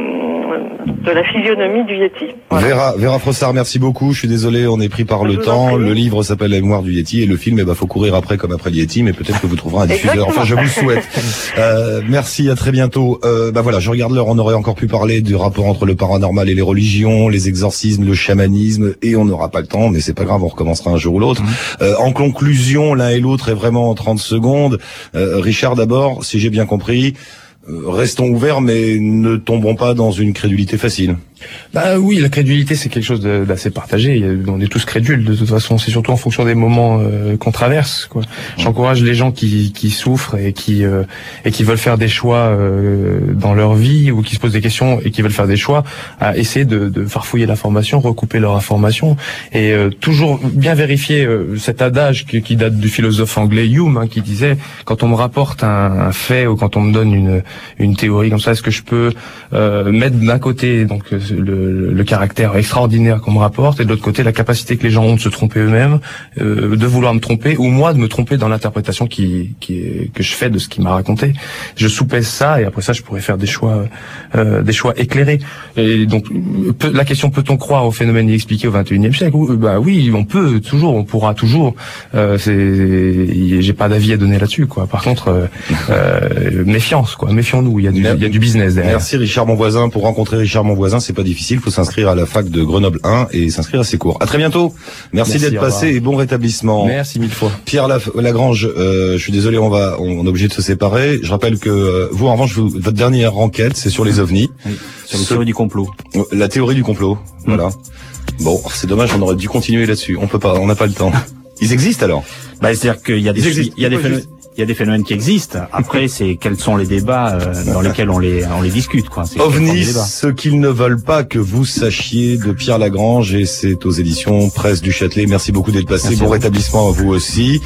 de, de la physionomie du yéti. Voilà. Vera, Vera Frossard, merci beaucoup. Je suis désolé, on est pris par le temps. Le livre s'appelle La mémoire du yéti et le film, eh ben, faut courir après comme après le yéti, mais peut-être que vous trouverez un diffuseur. Exactement. Enfin, je vous le souhaite. Euh, merci, à très bientôt. Euh, bah voilà, je regarde l'heure, on aurait encore pu parler du rapport entre le paranormal et les religions, les exorcismes, le chamanisme, et on n'aura pas le temps, mais c'est pas grave, on recommencera un jour ou l'autre. Mmh. Euh, en conclusion, l'un et l'autre est vraiment en trente secondes. Euh, Richard, d'abord, si j'ai bien compris, euh, restons ouverts, mais ne tombons pas dans une crédulité facile. Bah oui, la crédulité c'est quelque chose d'assez partagé. On est tous crédules de toute façon. C'est surtout en fonction des moments euh, qu'on traverse, quoi. J'encourage les gens qui, qui souffrent et qui euh, et qui veulent faire des choix euh, dans leur vie, ou qui se posent des questions et qui veulent faire des choix, à essayer de, de farfouiller l'information, recouper leur information et euh, toujours bien vérifier euh, cet adage qui, qui date du philosophe anglais Hume, hein, qui disait: quand on me rapporte un, un fait ou quand on me donne une une théorie comme ça, est-ce que je peux euh, mettre d'un côté donc Le, le caractère extraordinaire qu'on me rapporte, et de l'autre côté la capacité que les gens ont de se tromper eux-mêmes, euh, de vouloir me tromper, ou moi de me tromper dans l'interprétation qui, qui est, que je fais de ce qu'il m'a raconté. Je soupèse ça, et après ça je pourrais faire des choix euh, des choix éclairés. Et donc peut, la question: peut-on croire au phénomène inexpliqué au vingt et unième siècle? Bah oui, on peut toujours, on pourra toujours. Euh, c'est, j'ai pas d'avis à donner là-dessus, quoi. Par contre, euh, euh, méfiance, quoi. Méfions-nous. Il y a du, il y a du business derrière. Merci Richard Monvoisin. Pour rencontrer Richard Monvoisin, c'est pas difficile, faut s'inscrire à la fac de Grenoble un et s'inscrire à ses cours. À très bientôt. Merci, Merci d'être passé et bon rétablissement. Merci mille fois. Pierre Lagrange, euh, je suis désolé, on va, on est obligé de se séparer. Je rappelle que euh, vous, en revanche, vous, votre dernière enquête, c'est sur les ovnis. Oui, sur la théorie du complot. La théorie du complot. Mmh. Voilà. Bon, c'est dommage, on aurait dû continuer là-dessus. On peut pas, on n'a pas le temps. Ils existent alors? Bah, c'est-à-dire qu'il y a des, il y a des phénomènes. Il y a des phénomènes qui existent. Après, c'est quels sont les débats euh, dans lesquels on les on les discute, quoi. OVNI, ce qu'ils ne veulent pas que vous sachiez, de Pierre Lagrange, et c'est aux éditions Presse du Châtelet. Merci beaucoup d'être passé. Merci. Bon rétablissement à vous aussi.